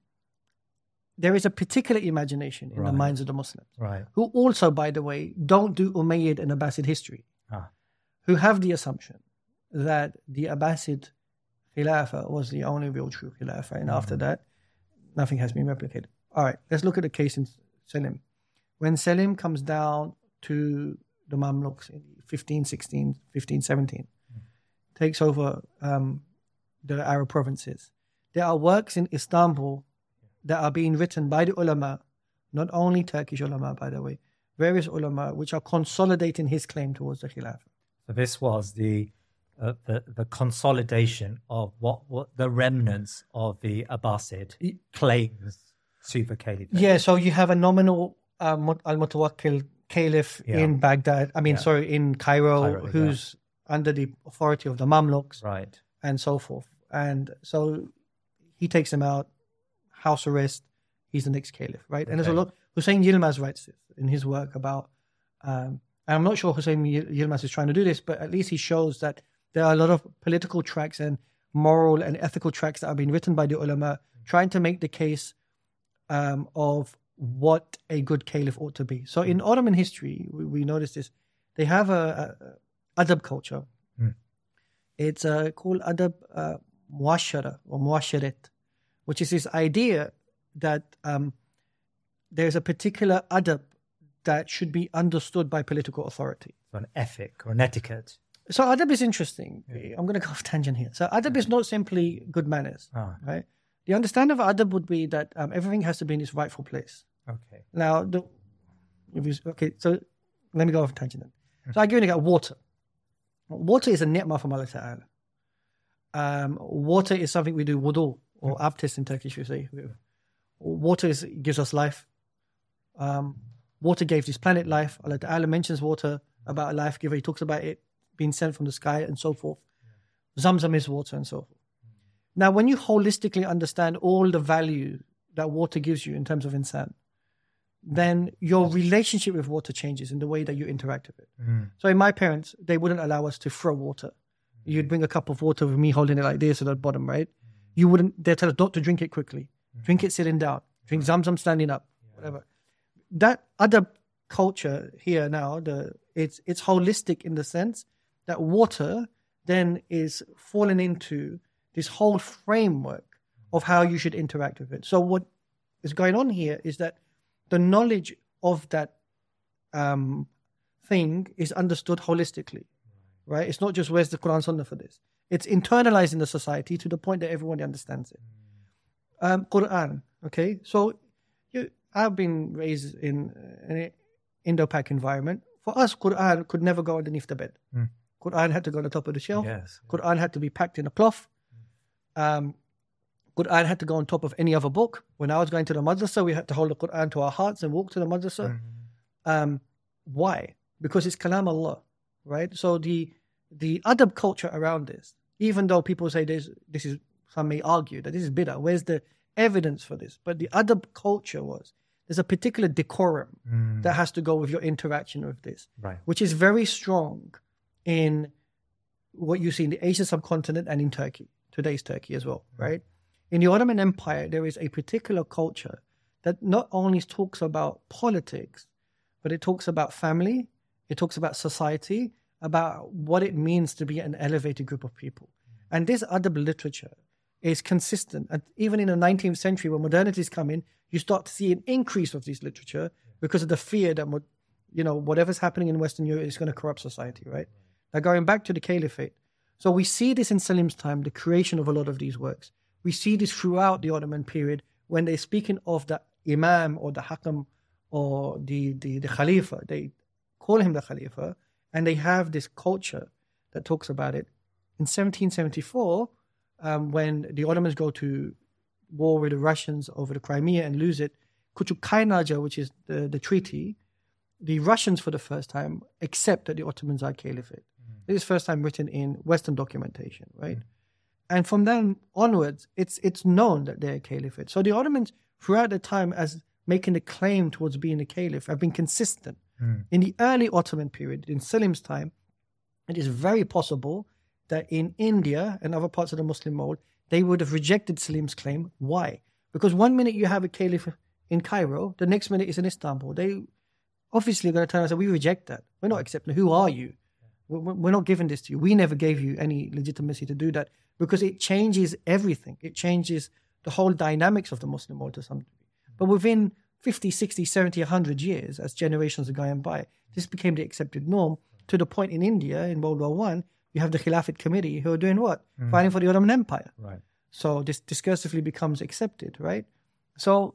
there is a particular imagination in the Right. minds of the Muslims, Right. who also, by the way, don't do Umayyad and Abbasid history, Ah. who have the assumption that the Abbasid Khilafah was the only real true Khilafah, and after that, nothing has been replicated. All right, let's look at the case in Selim. When Selim comes down to the Mamluks in fifteen sixteen, fifteen seventeen, takes over um, the Arab provinces, there are works in Istanbul that are being written by the ulama, not only Turkish ulama, by the way, various ulama, which are consolidating his claim towards the Khilafah. So this was the uh, the, the consolidation of what, what the remnants of the Abbasid Y- claims to the caliphate. Yeah, so you have a nominal uh, Mut- al-Mutawakkil caliph Yeah. in Baghdad, I mean, Yeah. sorry, in Cairo, Cairo, yeah. who's under the authority of the Mamluks Right. and so forth. And so he takes him out, house arrest, he's the next caliph, right? And there's a Okay. lot, Hussein Yilmaz writes this in his work about, um, and I'm not sure Hussein Yil- Yilmaz is trying to do this, but at least he shows that there are a lot of political tracks and moral and ethical tracks that are being written by the ulama, trying to make the case um, of what a good caliph ought to be. So in Ottoman history, we, we notice this. They have a, a, a adab culture. Mm. It's uh, called adab uh, muashara or muasharat, which is this idea that um, there's a particular adab that should be understood by political authority. So an ethic or an etiquette. So adab is interesting. Yeah. I'm going to go off tangent here. So adab is not simply good manners, Ah, right? The understanding of adab would be that um, everything has to be in its rightful place. okay. Now, the, if you, okay, so let me go off tangent then. So I give you an example, water. Water is a ni'mah from Allah Ta'ala. Um, water is something we do wudu, or abdest in Turkish we say. Water is, gives us life. Um, water gave this planet life. Allah Ta'ala mentions water about a life giver. He talks about it being sent from the sky and so forth. Zamzam is water and so forth. Now, when you holistically understand all the value that water gives you in terms of insan, then your relationship with water changes in the way that you interact with it. Mm. So in my parents, they wouldn't allow us to throw water. You'd bring a cup of water with me holding it like this at the bottom, right? You wouldn't, they'd tell us not to drink it quickly. Drink it sitting down. Drink Zamzam standing up, whatever. That other culture here now, the it's it's holistic in the sense that water then is falling into this whole framework of how you should interact with it. So what is going on here is that the knowledge of that um, thing is understood holistically, right? It's not just where's the Quran Sunnah for this. It's internalized in the society to the point that everyone understands it. Um, Quran, okay? So you, I've been raised in an Indo-Pak environment. For us, Quran could never go underneath the bed. Mm. Quran had to go on the top of the shelf. Yes. Quran had to be packed in a cloth. Um, Quran had to go on top of any other book. When I was going to the madrasa, we had to hold the Quran to our hearts and walk to the madrasa. Mm-hmm. Um, why? Because it's Kalam Allah, right? So the the adab culture around this, even though people say this, this is, some may argue that this is bid'ah. Where's the evidence for this? But the adab culture was, there's a particular decorum mm. that has to go with your interaction with this, right, which is very strong in what you see in the Asian subcontinent and in Turkey, today's Turkey as well, mm. right? In the Ottoman Empire, there is a particular culture that not only talks about politics, but it talks about family, it talks about society, about what it means to be an elevated group of people. And this adab literature is consistent. And even in the nineteenth century, when modernities come in, you start to see an increase of this literature because of the fear that, you know, whatever's happening in Western Europe is going to corrupt society, right? Now, going back to the caliphate. So we see this in Salim's time, the creation of a lot of these works. We see this throughout the Ottoman period when they're speaking of the imam or the hakam or the, the, the khalifa. They call him the khalifa, and they have this culture that talks about it. In seventeen seventy-four, um, when the Ottomans go to war with the Russians over the Crimea and lose it, Kuchuk-Kainaja, which is the, the treaty, the Russians for the first time accept that the Ottomans are caliphate. Mm. This is first time written in Western documentation, right? Mm. And from then onwards, it's it's known that they're a caliphate. So the Ottomans, throughout the time as making the claim towards being a caliph, have been consistent. Mm. In the early Ottoman period, in Salim's time, it is very possible that in India and other parts of the Muslim world, they would have rejected Salim's claim. Why? Because one minute you have a caliph in Cairo, the next minute it's in Istanbul. They obviously are going to turn and say, we reject that. We're not accepting. Who are you? We're not giving this to you. We never gave you any legitimacy to do that, because it changes everything. It changes the whole dynamics of the Muslim world to some degree. But within fifty, sixty, seventy, one hundred years, as generations are going by, this became the accepted norm, to the point in India, in World War One, you have the Khilafat Committee who are doing what? Mm. Fighting for the Ottoman Empire. Right. So this discursively becomes accepted, right? So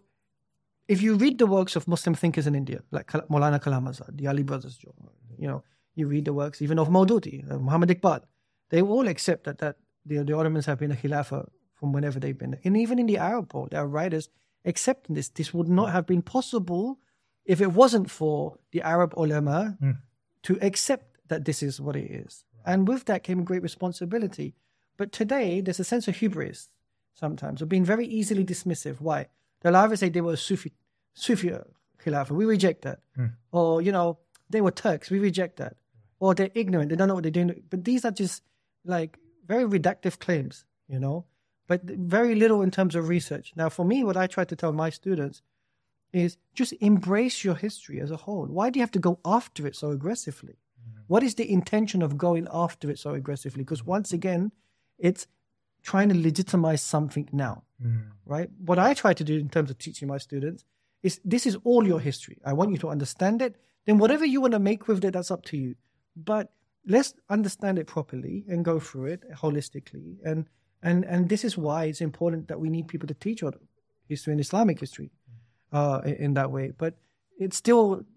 if you read the works of Muslim thinkers in India, like Maulana Kalam Azad, the Ali brothers, you know, you read the works even of Maududi, uh, Muhammad Iqbal, they all accept that, that the, the Ottomans have been a Khilafah from whenever they've been. And even in the Arab world, there are writers accepting this. This would not have been possible if it wasn't for the Arab ulama mm. to accept that this is what it is. And with that came a great responsibility. But today, there's a sense of hubris sometimes, of being very easily dismissive. Why? They'll either say they were Sufi, Sufi Khilafah, we reject that. Mm. Or, you know, they were Turks, we reject that. Or they're ignorant, they don't know what they're doing. But these are just like very reductive claims, you know, but very little in terms of research. Now, for me, what I try to tell my students is just embrace your history as a whole. Why do you have to go after it so aggressively? What is the intention of going after it so aggressively? Because once again, it's trying to legitimize something now, mm. right? What I try to do in terms of teaching my students is, this is all your history. I want you to understand it. Then whatever you want to make with it, that's up to you. But let's understand it properly and go through it holistically. And and and this is why it's important that we need people to teach history and Islamic history uh, in that way. But it's still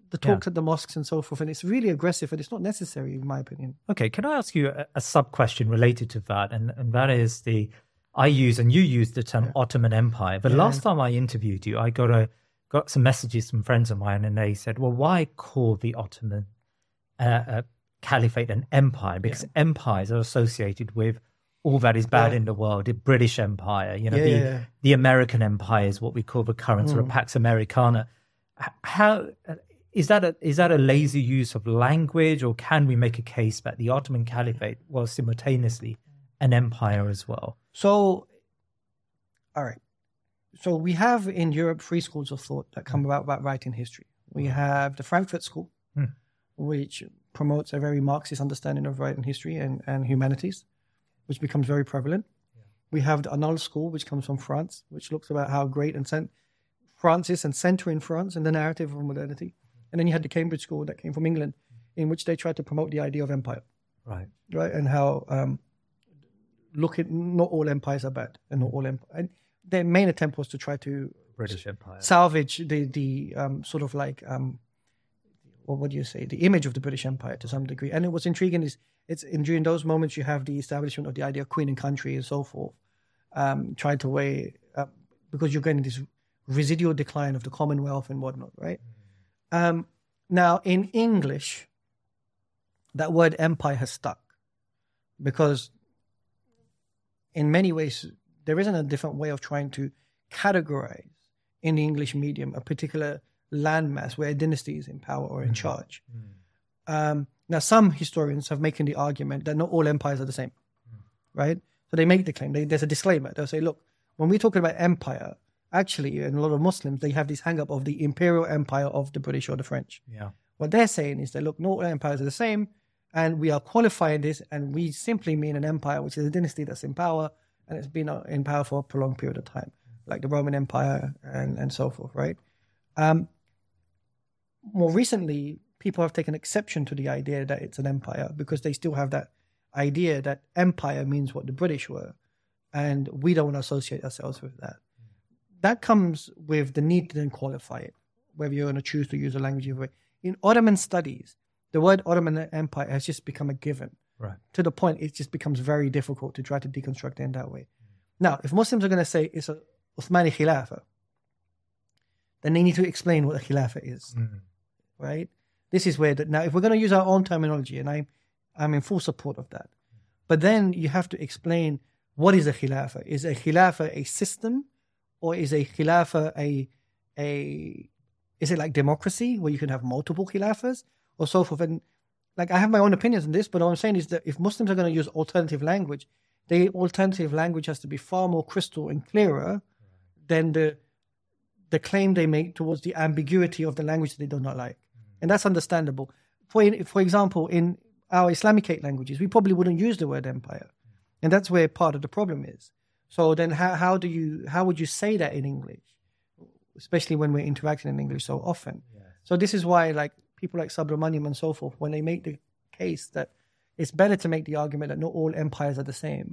the talks yeah. at the mosques and so forth, and it's really aggressive, and it's not necessary, in my opinion. Okay, can I ask you a, a sub-question related to that? And, and that is the, I use, and you use the term yeah. Ottoman Empire, but yeah. last time I interviewed you, I got a got some messages from friends of mine, and they said, well, why call the Ottoman uh, uh, Caliphate an empire? Because yeah. empires are associated with all that is bad yeah. in the world. The British Empire, you know, yeah, the, yeah. the American Empire is what we call the current mm. sort of Pax Americana. How is that? A, is that a lazy use of language, or can we make a case that the Ottoman Caliphate was simultaneously an empire as well? So, all right. So we have in Europe three schools of thought that come about about writing history. We have the Frankfurt School, mm. which promotes a very Marxist understanding of writing history and, and humanities, which becomes very prevalent. Yeah. We have the Annales School, which comes from France, which looks about how great and cent- France is and centering France in the narrative of modernity. And then you had the Cambridge School that came from England, in which they tried to promote the idea of empire. Right. Right. And how um, look at not all empires are bad, and not all empires. And their main attempt was to try to British Empire salvage the the um, sort of like um, well, what do you say, the image of the British Empire to some degree. And it was intriguing is it's in during those moments you have the establishment of the idea of queen and country and so forth, um, trying to weigh uh, because you're getting this residual decline of the Commonwealth and whatnot, right? Mm. Um, now in English, that word empire has stuck because in many ways there isn't a different way of trying to categorize in the English medium a particular landmass where a dynasty is in power or in mm. charge. Mm. Um, now, some historians have making the argument that not all empires are the same, mm. right? So they make the claim. They, there's a disclaimer. They'll say, look, when we're talking about empire, actually, in a lot of Muslims, they have this hang-up of the imperial empire of the British or the French. Yeah. What they're saying is that, look, not all empires are the same, and we are qualifying this, and we simply mean an empire, which is a dynasty that's in power, and it's been in power for a prolonged period of time, like the Roman Empire and, and so forth, right? Um, more recently, people have taken exception to the idea that it's an empire because they still have that idea that empire means what the British were, and we don't want to associate ourselves with that. That comes with the need to then qualify it, whether you're going to choose to use a language of it. In Ottoman studies, the word Ottoman Empire has just become a given. Right. To the point it just becomes very difficult to try to deconstruct it in that way. Mm. Now, if Muslims are going to say it's a Uthmani Khilafah, then they need to explain what a Khilafah is, mm. right? This is where, the, now if we're going to use our own terminology, and I'm, I'm in full support of that, mm. but then you have to explain what is a Khilafah. Is a Khilafah a system, or is a Khilafah a, a is it like democracy where you can have multiple Khilafahs or so forth? And like, I have my own opinions on this, but what I'm saying is that if Muslims are going to use alternative language, the alternative language has to be far more crystal and clearer than the the claim they make towards the ambiguity of the language that they do not like. Mm. And that's understandable. For for example, in our Islamicate languages, we probably wouldn't use the word empire. Mm. And that's where part of the problem is. So then how, how do you how would you say that in English? Especially when we're interacting in English so often. Yes. So this is why like people like Subramaniam and so forth, when they make the case that it's better to make the argument that not all empires are the same,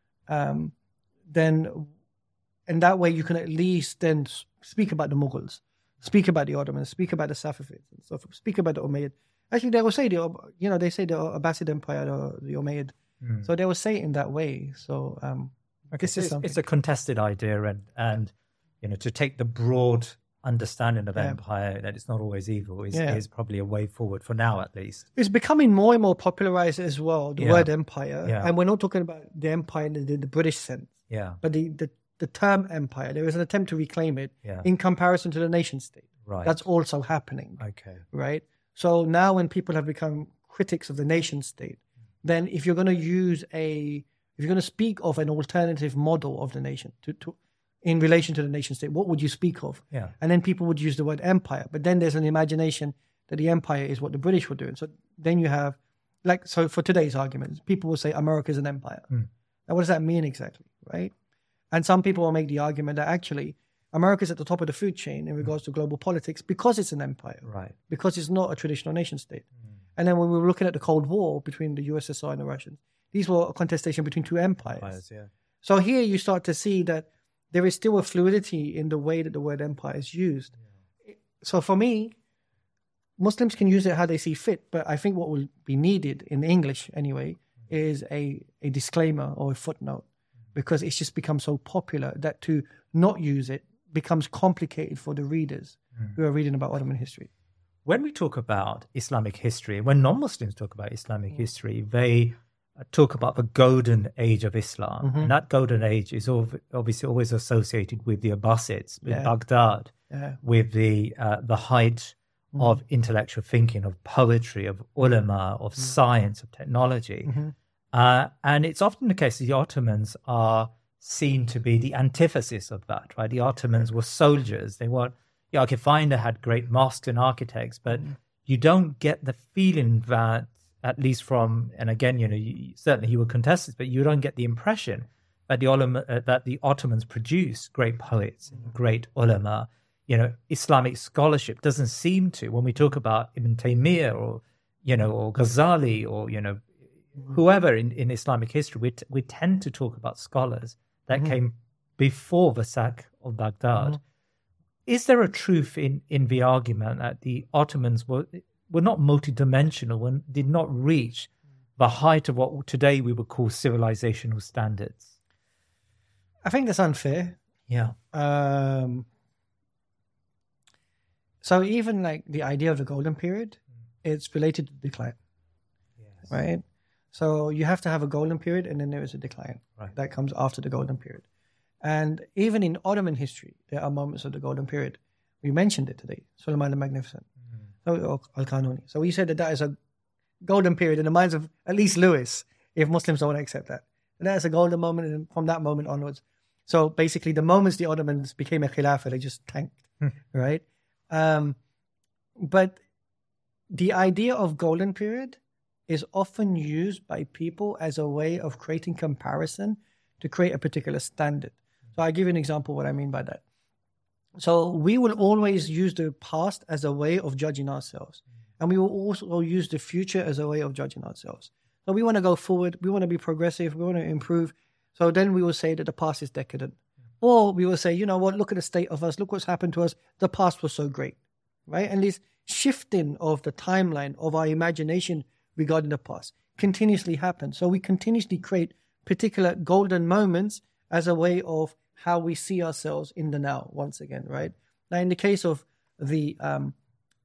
um, then, and that way you can at least then speak about the Mughals, speak about the Ottomans, speak about the Safavids, and so forth, speak about the Umayyad. Actually, they will say the, you know, they say the Abbasid Empire, or the Umayyad. Mm. So they will say it in that way. So um, okay, this so is it's, it's a contested idea, and and you know, to take the broad understanding of yeah. empire that it's not always evil is, yeah. is probably a way forward for now, at least. It's becoming more and more popularized as well, the yeah. word empire. Yeah. And we're not talking about the empire in the, the British sense, yeah. but the, the, the term empire. There is an attempt to reclaim it yeah. in comparison to the nation state. Right. That's also happening. Okay. Right? So now when people have become critics of the nation state, then if you're going to use a, if you're going to speak of an alternative model of the nation to, to in relation to the nation state, what would you speak of? Yeah. And then people would use the word empire. But then there's an imagination that the empire is what the British were doing. So then you have, like, so for today's arguments, people will say America is an empire. Mm. Now, what does that mean exactly, right? And some people will make the argument that actually America is at the top of the food chain in regards mm. to global politics because it's an empire. Right. Because it's not a traditional nation state. Mm. And then when we were looking at the Cold War between the U S S R and the Russians, these were a contestation between two empires. empires yeah. So here you start to see that there is still a fluidity in the way that the word empire is used. Yeah. So for me, Muslims can use it how they see fit, but I think what will be needed in English anyway is a, a disclaimer or a footnote, because it's just become so popular that to not use it becomes complicated for the readers mm. who are reading about Ottoman history. When we talk about Islamic history, when non-Muslims talk about Islamic mm. history, they talk about the golden age of Islam. Mm-hmm. And that golden age is obviously always associated with the Abbasids, with yeah. Baghdad, yeah. with the uh, the height mm. of intellectual thinking, of poetry, of ulama, of mm. science, of technology. Mm-hmm. Uh, and it's often the case that the Ottomans are seen to be the antithesis of that, right? The Ottomans were soldiers. They were, yeah, okay, fine, they had great mosques and architects, but mm. you don't get the feeling that, at least from, and again, you know, you, certainly he would contest this, but you don't get the impression that the, ulama, uh, that the Ottomans produced great poets, mm. great ulama. You know, Islamic scholarship doesn't seem to, when we talk about Ibn Taymiyyah or, you know, or Ghazali or, you know, whoever in, in Islamic history, we, t- we tend to talk about scholars that mm-hmm. came before the sack of Baghdad. Mm-hmm. Is there a truth in, in the argument that the Ottomans were were not multidimensional and did not reach the height of what today we would call civilizational standards? I think that's unfair. Yeah. Um, so even like the idea of the golden period, mm. it's related to decline. Yes. Right? So you have to have a golden period and then there is a decline. Right. That comes after the golden period. And even in Ottoman history, there are moments of the golden period. We mentioned it today, Suleiman the Magnificent, mm. Al-Qanuni. So we said that that is a golden period in the minds of at least Lewis, if Muslims don't accept that. And that is a golden moment, and from that moment onwards. So basically the moments the Ottomans became a khilafah, they just tanked, right? Um, but the idea of golden period is often used by people as a way of creating comparison to create a particular standard. So I'll give you an example of what I mean by that. So we will always use the past as a way of judging ourselves. And we will also use the future as a way of judging ourselves. So we want to go forward, we want to be progressive, we want to improve. So then we will say that the past is decadent. Or we will say, you know what, look at the state of us, look what's happened to us, the past was so great, right? And this shifting of the timeline of our imagination regarding the past continuously happens. So we continuously create particular golden moments as a way of how we see ourselves in the now, once again, right? Now, in the case of the um,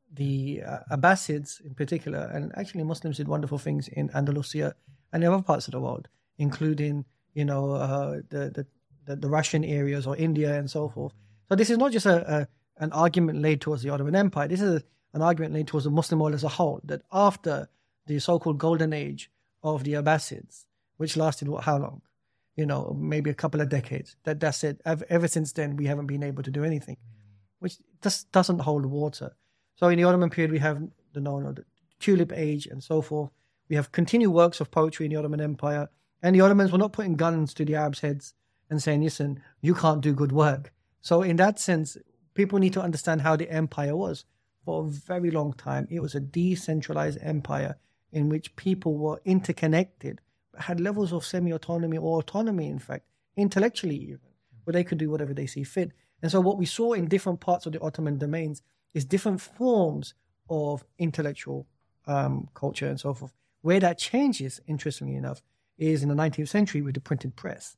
the uh, Abbasids in particular, and actually Muslims did wonderful things in Andalusia and in other parts of the world, including, you know, uh, the, the, the the Russian areas or India and so forth. So this is not just a, a an argument laid towards the Ottoman Empire. This is a, an argument laid towards the Muslim world as a whole, that after the so-called golden age of the Abbasids, which lasted, what, how long? You know, maybe a couple of decades. That That's it. Ever, ever since then, we haven't been able to do anything, which just doesn't hold water. So in the Ottoman period, we have the known the Tulip Age and so forth. We have continued works of poetry in the Ottoman Empire. And the Ottomans were not putting guns to the Arabs' heads and saying, listen, you can't do good work. So in that sense, people need to understand how the empire was. For a very long time, it was a decentralized empire in which people were interconnected, had levels of semi-autonomy or autonomy, in fact, intellectually even, where they could do whatever they see fit. And so what we saw in different parts of the Ottoman domains is different forms of intellectual um, culture and so forth. Where that changes, interestingly enough, is in the nineteenth century with the printed press.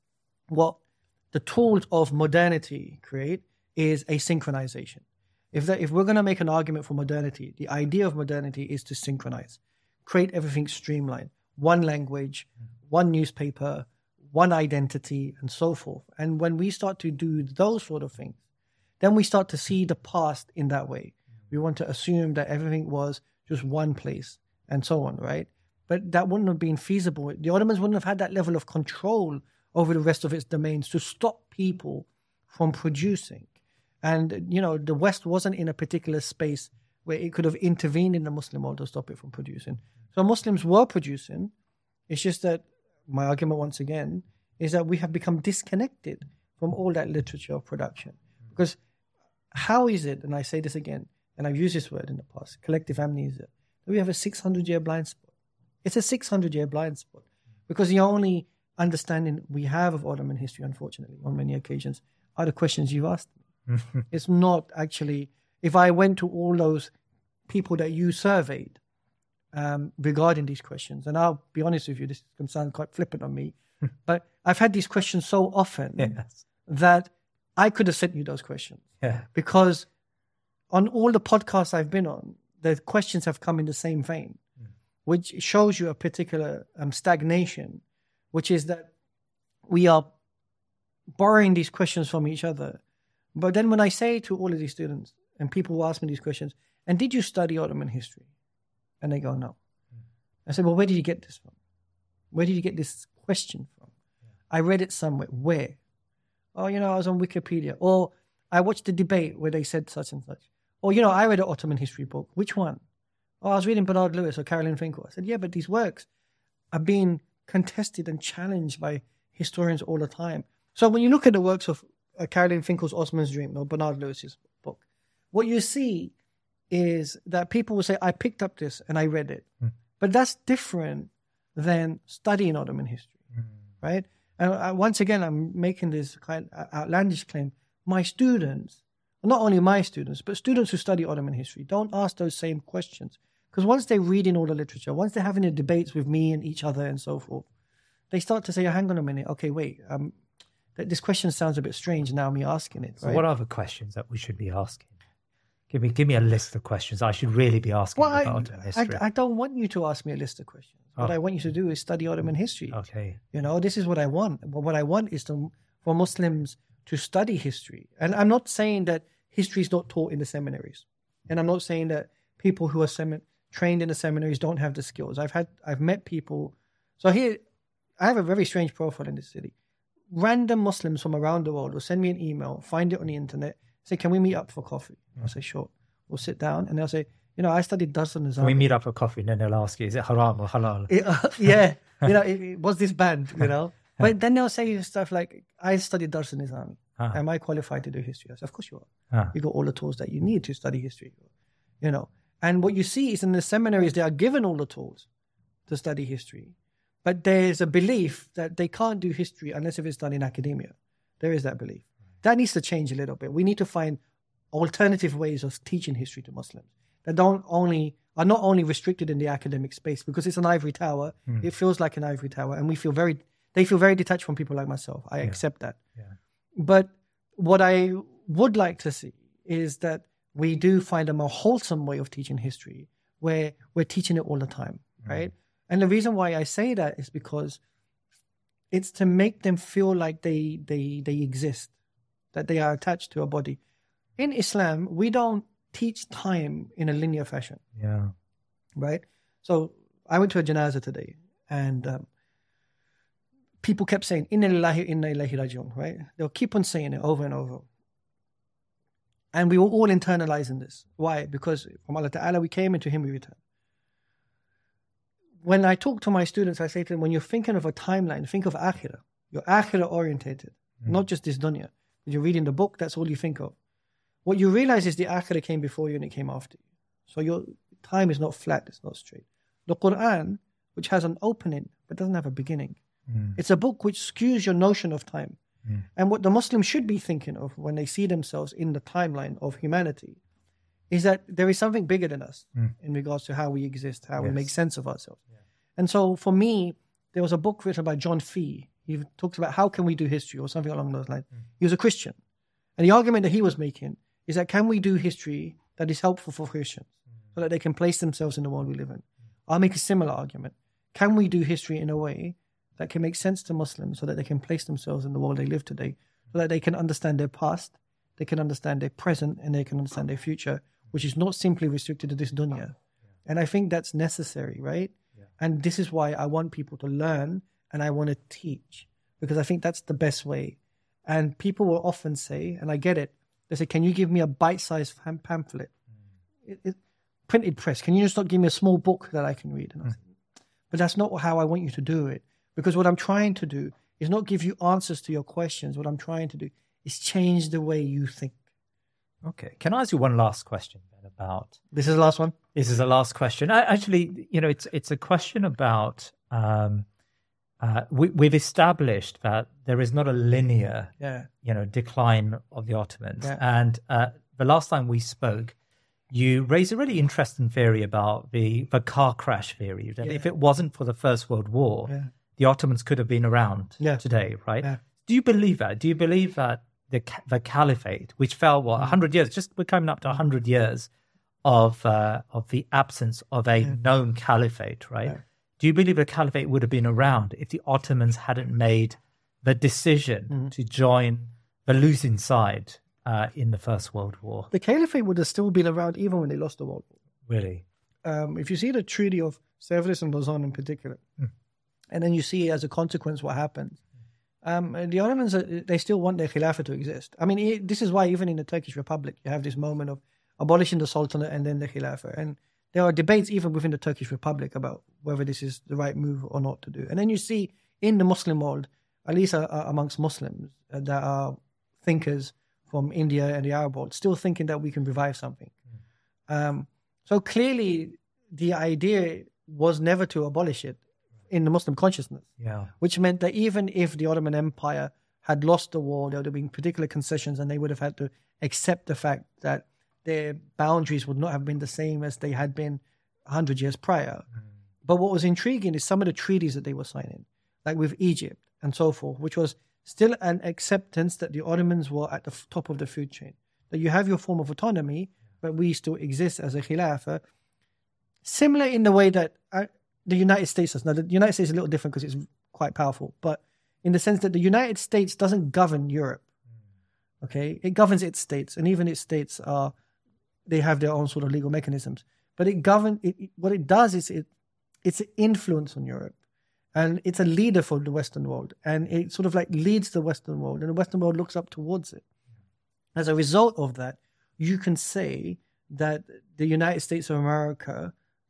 What the tools of modernity create is a synchronization. If, that, if we're going to make an argument for modernity, the idea of modernity is to synchronize. Create everything streamlined, one language, one newspaper, one identity, and so forth. And when we start to do those sort of things, then we start to see the past in that way. We want to assume that everything was just one place and so on, right? But that wouldn't have been feasible. The Ottomans wouldn't have had that level of control over the rest of its domains to stop people from producing. And, you know, the West wasn't in a particular space where it could have intervened in the Muslim world to stop it from producing. So Muslims were producing. It's just that my argument, once again, is that we have become disconnected from all that literature of production. Because how is it, and I say this again, and I've used this word in the past, collective amnesia, that we have a six hundred year blind spot. It's a six hundred year blind spot. Because the only understanding we have of Ottoman history, unfortunately, on many occasions, are the questions you've asked me. It's not actually... If I went to all those people that you surveyed um, regarding these questions, and I'll be honest with you, this can sound quite flippant on me, but I've had these questions so often yes. that I could have sent you those questions. Yeah. Because on all the podcasts I've been on, the questions have come in the same vein, mm. which shows you a particular um, stagnation, which is that we are borrowing these questions from each other. But then when I say to all of these students, and people will ask me these questions, and did you study Ottoman history? And they go, no. Mm. I said, well, where did you get this from? Where did you get this question from? Yeah. I read it somewhere. Where? Oh, you know, I was on Wikipedia. Or I watched the debate where they said such and such. Or, you know, I read an Ottoman history book. Which one? Oh, I was reading Bernard Lewis or Caroline Finkel. I said, yeah, but these works are being contested and challenged by historians all the time. So when you look at the works of uh, Caroline Finkel's Osman's Dream or Bernard Lewis's book, what you see is that people will say, I picked up this and I read it. Mm. But that's different than studying Ottoman history, mm. right? And uh, once again, I'm making this kind of outlandish claim. My students, not only my students, but students who study Ottoman history, don't ask those same questions. Because once they're reading all the literature, once they're having the debates with me and each other and so forth, they start to say, oh, hang on a minute, okay, wait, um, th- this question sounds a bit strange now, me asking it. So right? what are the questions that we should be asking? Give me give me a list of questions I should really be asking well, about I, Ottoman history. I, I don't want you to ask me a list of questions. What oh. I want you to do is study Ottoman history. Okay. You know, this is what I want. What I want is to, for Muslims to study history. And I'm not saying that history is not taught in the seminaries. And I'm not saying that people who are semi- trained in the seminaries don't have the skills. I've had, I've met people. So here, I have a very strange profile in this city. Random Muslims from around the world will send me an email, find it on the internet, say, can we meet up for coffee? Mm. I'll say, sure. We'll sit down and they'll say, you know, I studied Darsa Nizami. Can we meet up for coffee? And then they'll ask you, is it haram or halal? It, uh, yeah. you know, it, it, was this banned, you know? But then they'll say stuff like, I studied Darsa Nizami. Ah. Am I qualified to do history? I said, of course you are. Ah. You got all the tools that you need to study history, you know. And what you see is in the seminaries, they are given all the tools to study history. But there's a belief that they can't do history unless if it's done in academia. There is that belief. That needs to change a little bit. We need to find alternative ways of teaching history to Muslims that don't only are not only restricted in the academic space, because it's an ivory tower. Mm. It feels like an ivory tower, and we feel very they feel very detached from people like myself. I yeah. accept that. Yeah. But what I would like to see is that we do find a more wholesome way of teaching history where we're teaching it all the time, mm. right? And the reason why I say that is because it's to make them feel like they they they exist, that they are attached to a body. In Islam, we don't teach time in a linear fashion. Yeah. Right? So I went to a janazah today and um, people kept saying, Inna lillahi inna ilayhi raji'un, right? They'll keep on saying it over and over. And we were all internalizing this. Why? Because from Allah Ta'ala, we came and to Him we return. When I talk to my students, I say to them, when you're thinking of a timeline, think of akhirah. You're akhirah orientated, mm. not just this dunya. When you're reading the book, that's all you think of. What you realize is the akhirah came before you and it came after you. So your time is not flat, it's not straight. The Quran, which has an opening but doesn't have a beginning, mm. it's a book which skews your notion of time. Mm. And what the Muslims should be thinking of when they see themselves in the timeline of humanity is that there is something bigger than us mm. in regards to how we exist, how yes. we make sense of ourselves. Yeah. And so for me, there was a book written by John Fee. He talks about how can we do history or something along those lines. Mm. He was a Christian. And the argument that he was making is that can we do history that is helpful for Christians so that they can place themselves in the world we live in? I'll make a similar argument. Can we do history in a way that can make sense to Muslims so that they can place themselves in the world they live today, so that they can understand their past, they can understand their present, and they can understand their future, which is not simply restricted to this dunya. And I think that's necessary, right? Yeah. And this is why I want people to learn and I want to teach, because I think that's the best way. And people will often say, and I get it, they say, can you give me a bite-sized pamphlet? Mm. It, it, printed press. Can you just not give me a small book that I can read? And I say, but that's not how I want you to do it. Because what I'm trying to do is not give you answers to your questions. What I'm trying to do is change the way you think. Okay. Can I ask you one last question then about... This is the last one? This is the last question. I, actually, you know, it's it's a question about... Um, uh, we, we've established that there is not a linear, yeah. you know, decline of the Ottomans. Yeah. And uh, the last time we spoke, you raise a really interesting theory about the, the car crash theory. That Yeah. if it wasn't for the First World War, Yeah. the Ottomans could have been around Yeah. today, right? Yeah. Do you believe that? Do you believe that the ca- the caliphate, which fell, what, one hundred years, just we're coming up to one hundred years of uh, of the absence of a Yeah. known caliphate, right? Yeah. Do you believe the caliphate would have been around if the Ottomans hadn't made the decision Mm-hmm. to join the losing side uh, in the First World War? The caliphate would have still been around even when they lost the World War. Really? Um, if you see the Treaty of Sevres and Lausanne in particular, Mm. and then you see as a consequence what happens, um, the Ottomans, uh, they still want their Khilafah to exist. I mean, it, this is why even in the Turkish Republic, you have this moment of abolishing the Sultanate and then the Khilafah. And there are debates even within the Turkish Republic about whether this is the right move or not to do. And then you see in the Muslim world, at least uh, amongst Muslims, uh, that are thinkers from India and the Arab world, still thinking that we can revive something. Mm. Um, so clearly, the idea was never to abolish it in the Muslim consciousness, Yeah. which meant that even if the Ottoman Empire had lost the war, there would have been particular concessions and they would have had to accept the fact that their boundaries would not have been the same as they had been one hundred years prior. Mm. But what was intriguing is some of the treaties that they were signing, like with Egypt and so forth, which was still an acceptance that the Ottomans were at the top of the food chain, that you have your form of autonomy, but we still exist as a Khilafah. Similar in the way that uh, the United States does. Now, the United States is a little different because it's quite powerful, but in the sense that the United States doesn't govern Europe. Okay, it governs its states, and even its states are, they have their own sort of legal mechanisms. But it govern it, it, what it does is it it's an influence on Europe, and it's a leader for the Western world, and it sort of like leads the Western world, and the Western world looks up towards it. As a result of that, you can say that the United States of America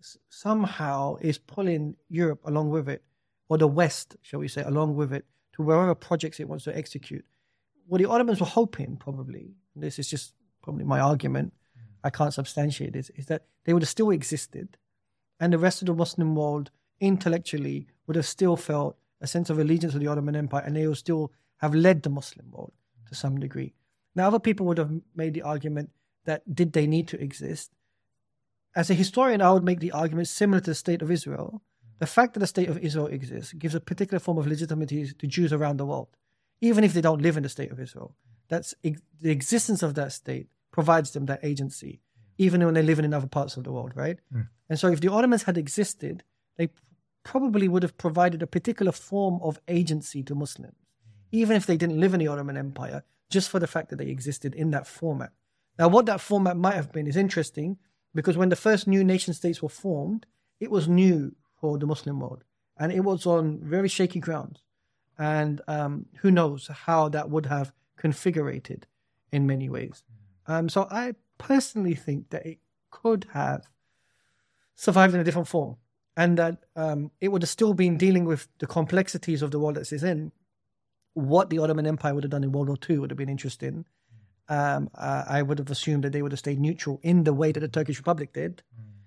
somehow is pulling Europe along with it, or the West, shall we say, along with it, to wherever projects it wants to execute. What the Ottomans were hoping, probably, and this is just probably my argument, I can't substantiate this, is that they would have still existed, and the rest of the Muslim world intellectually would have still felt a sense of allegiance to the Ottoman Empire, and they would still have led the Muslim world to some degree. Now, other people would have made the argument that did they need to exist? As a historian, I would make the argument similar to the State of Israel. The fact that the State of Israel exists gives a particular form of legitimacy to Jews around the world, even if they don't live in the State of Israel. That's the existence of that state provides them that agency, even when they live in other parts of the world, right? Mm. And so if the Ottomans had existed, they probably would have provided a particular form of agency to Muslims, even if they didn't live in the Ottoman Empire, just for the fact that they existed in that format. Now, what that format might have been is interesting, because when the first new nation states were formed, it was new for the Muslim world, and it was on very shaky ground. And um, who knows how that would have configurated in many ways. Um, so I personally think that it could have survived in a different form, and that um, it would have still been dealing with the complexities of the world that it's in. What the Ottoman Empire would have done in World War Two would have been interesting. Um, uh, I would have assumed that they would have stayed neutral in the way that the Turkish Republic did.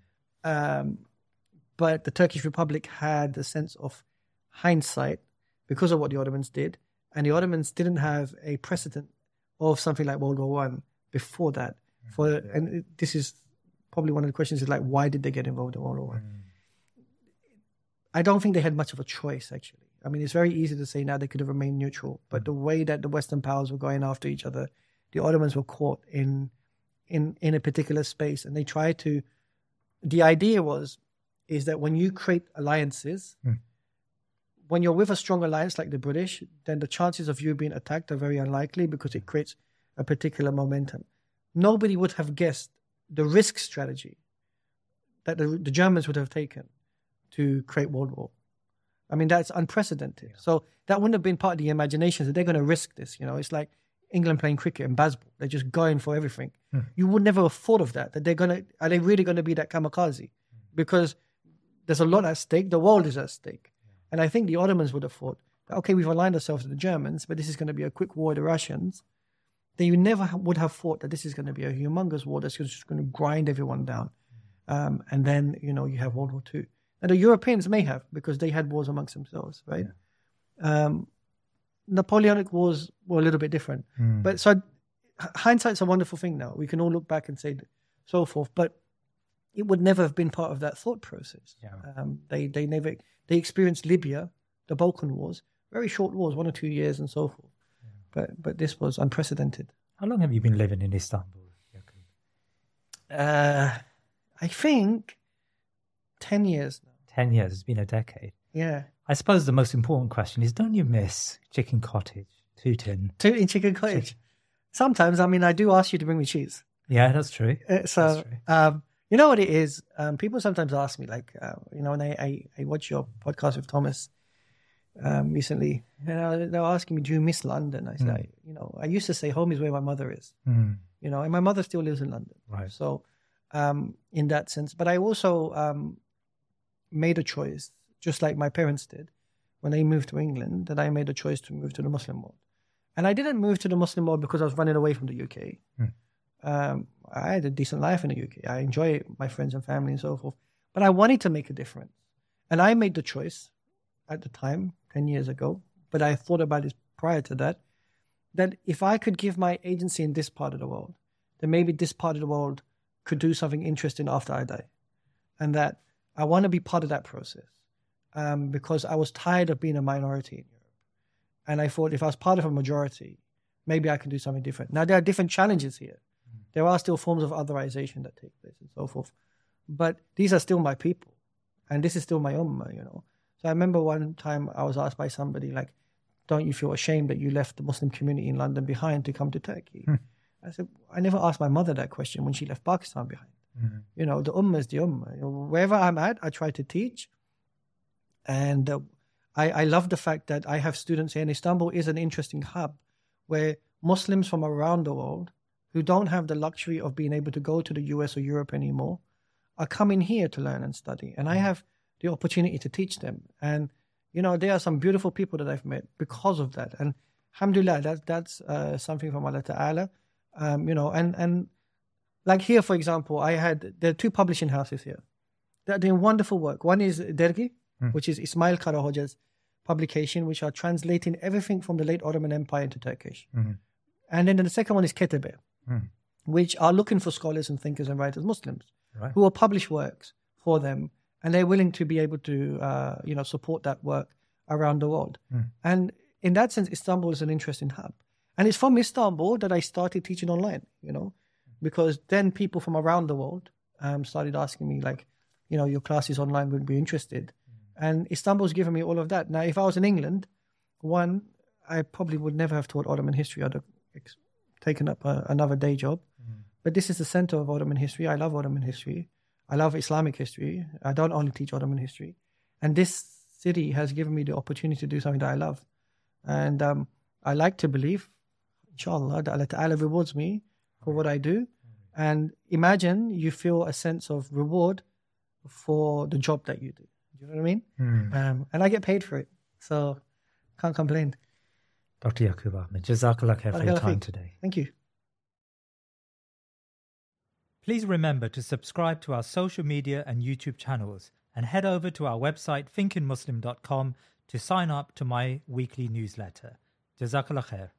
Um, but the Turkish Republic had a sense of hindsight because of what the Ottomans did, and the Ottomans didn't have a precedent of something like World War One before that. For and this is probably one of the questions: is like, why did they get involved in World War One? Mm. I don't think they had much of a choice, actually. I mean, it's very easy to say now they could have remained neutral, but the way that the Western powers were going after each other, the Ottomans were caught in in in a particular space, and they tried to. The idea was, is that when you create alliances. Mm. When you're with a strong alliance like the British, then the chances of you being attacked are very unlikely because it creates a particular momentum. Nobody would have guessed the risk strategy that the, the Germans would have taken to create World War. I mean, that's unprecedented. Yeah. So that wouldn't have been part of the imagination that they're going to risk this. You know, it's like England playing cricket in Basball. They're just going for everything. Hmm. You would never have thought of that, that they're going to, are they really going to be that kamikaze? Because there's a lot at stake. The world is at stake. And I think the Ottomans would have thought, okay, we've aligned ourselves to the Germans, but this is going to be a quick war with the Russians. Then you never would have thought that this is going to be a humongous war that's just going to grind everyone down. Um, and then, you know, you have World War Two. And the Europeans may have, because they had wars amongst themselves, right? Yeah. Um, Napoleonic wars were a little bit different. Mm. But so hindsight's a wonderful thing now. We can all look back and say, so forth. But it would never have been part of that thought process. Yeah. Um, they they never they experienced Libya, the Balkan Wars, very short wars, one or two years, and so forth. Yeah. But but this was unprecedented. How long have you been living in Istanbul, Yaqub? Uh, I think ten years now. Ten years. It's been a decade. Yeah. I suppose the most important question is: don't you miss Chicken Cottage, Tooting? Tooting Chicken Cottage. Chicken. Sometimes, I mean, I do ask you to bring me cheese. Yeah, that's true. Uh, so, that's true. Um, you know what it is? Um, people sometimes ask me, like, uh, you know, when I, I, I watch your podcast with Thomas um, recently, you know, they're asking me, do you miss London? I say, mm. you know, I used to say home is where my mother is, mm. you know, and my mother still lives in London. Right. So, um, in that sense, but I also um, made a choice, just like my parents did, when they moved to England, that I made a choice to move to the Muslim world. And I didn't move to the Muslim world because I was running away from the U K. Mm. Um, I had a decent life in the U K. I enjoy my friends and family and so forth. But I wanted to make a difference. And I made the choice at the time, ten years ago, but I thought about it prior to that, that if I could give my agency in this part of the world, then maybe this part of the world could do something interesting after I die. And that I want to be part of that process um, because I was tired of being a minority in Europe. And I thought if I was part of a majority, maybe I can do something different. Now, there are different challenges here. There are still forms of otherization that take place and so forth. But these are still my people. And this is still my ummah, you know. So I remember one time I was asked by somebody, like, don't you feel ashamed that you left the Muslim community in London behind to come to Turkey? Hmm. I said, I never asked my mother that question when she left Pakistan behind. Mm-hmm. You know, the ummah is the ummah. You know, wherever I'm at, I try to teach. And uh, I, I love the fact that I have students here. And Istanbul is an interesting hub where Muslims from around the world who don't have the luxury of being able to go to the U S or Europe anymore are coming here to learn and study. And I have the opportunity to teach them. And, you know, there are some beautiful people that I've met because of that. And alhamdulillah, that, that's uh, something from Allah Ta'ala. Um, you know, and, and like here, for example, I had, there are two publishing houses here. They're doing wonderful work. One is Dergi, mm. which is Ismail Karahoja's publication, which are translating everything from the late Ottoman Empire into Turkish. Mm-hmm. And then the second one is Ketebe, mm. which are looking for scholars and thinkers and writers, Muslims, right. who will publish works for them. And they're willing to be able to, uh, you know, support that work around the world. Mm. And in that sense, Istanbul is an interesting hub. And it's from Istanbul that I started teaching online, you know, because then people from around the world um, started asking me, like, you know, your classes online would be interested. Mm. And Istanbul's given me all of that. Now, if I was in England, one, I probably would never have taught Ottoman history. I'd have ex- taken up a, another day job. Mm. But this is the center of Ottoman history. I love Ottoman history. I love Islamic history. I don't only teach Ottoman history. And this city has given me the opportunity to do something that I love. And um, I like to believe, inshallah, that Allah Ta'ala rewards me for what I do. And imagine you feel a sense of reward for the job that you do. Do you know what I mean? Mm. Um, and I get paid for it. So can't complain. Doctor Yaqub Ahmed, Jazakallah khair for your time today. Thank you. Please remember to subscribe to our social media and YouTube channels and head over to our website thinking muslim dot com to sign up to my weekly newsletter. Jazakallah khair.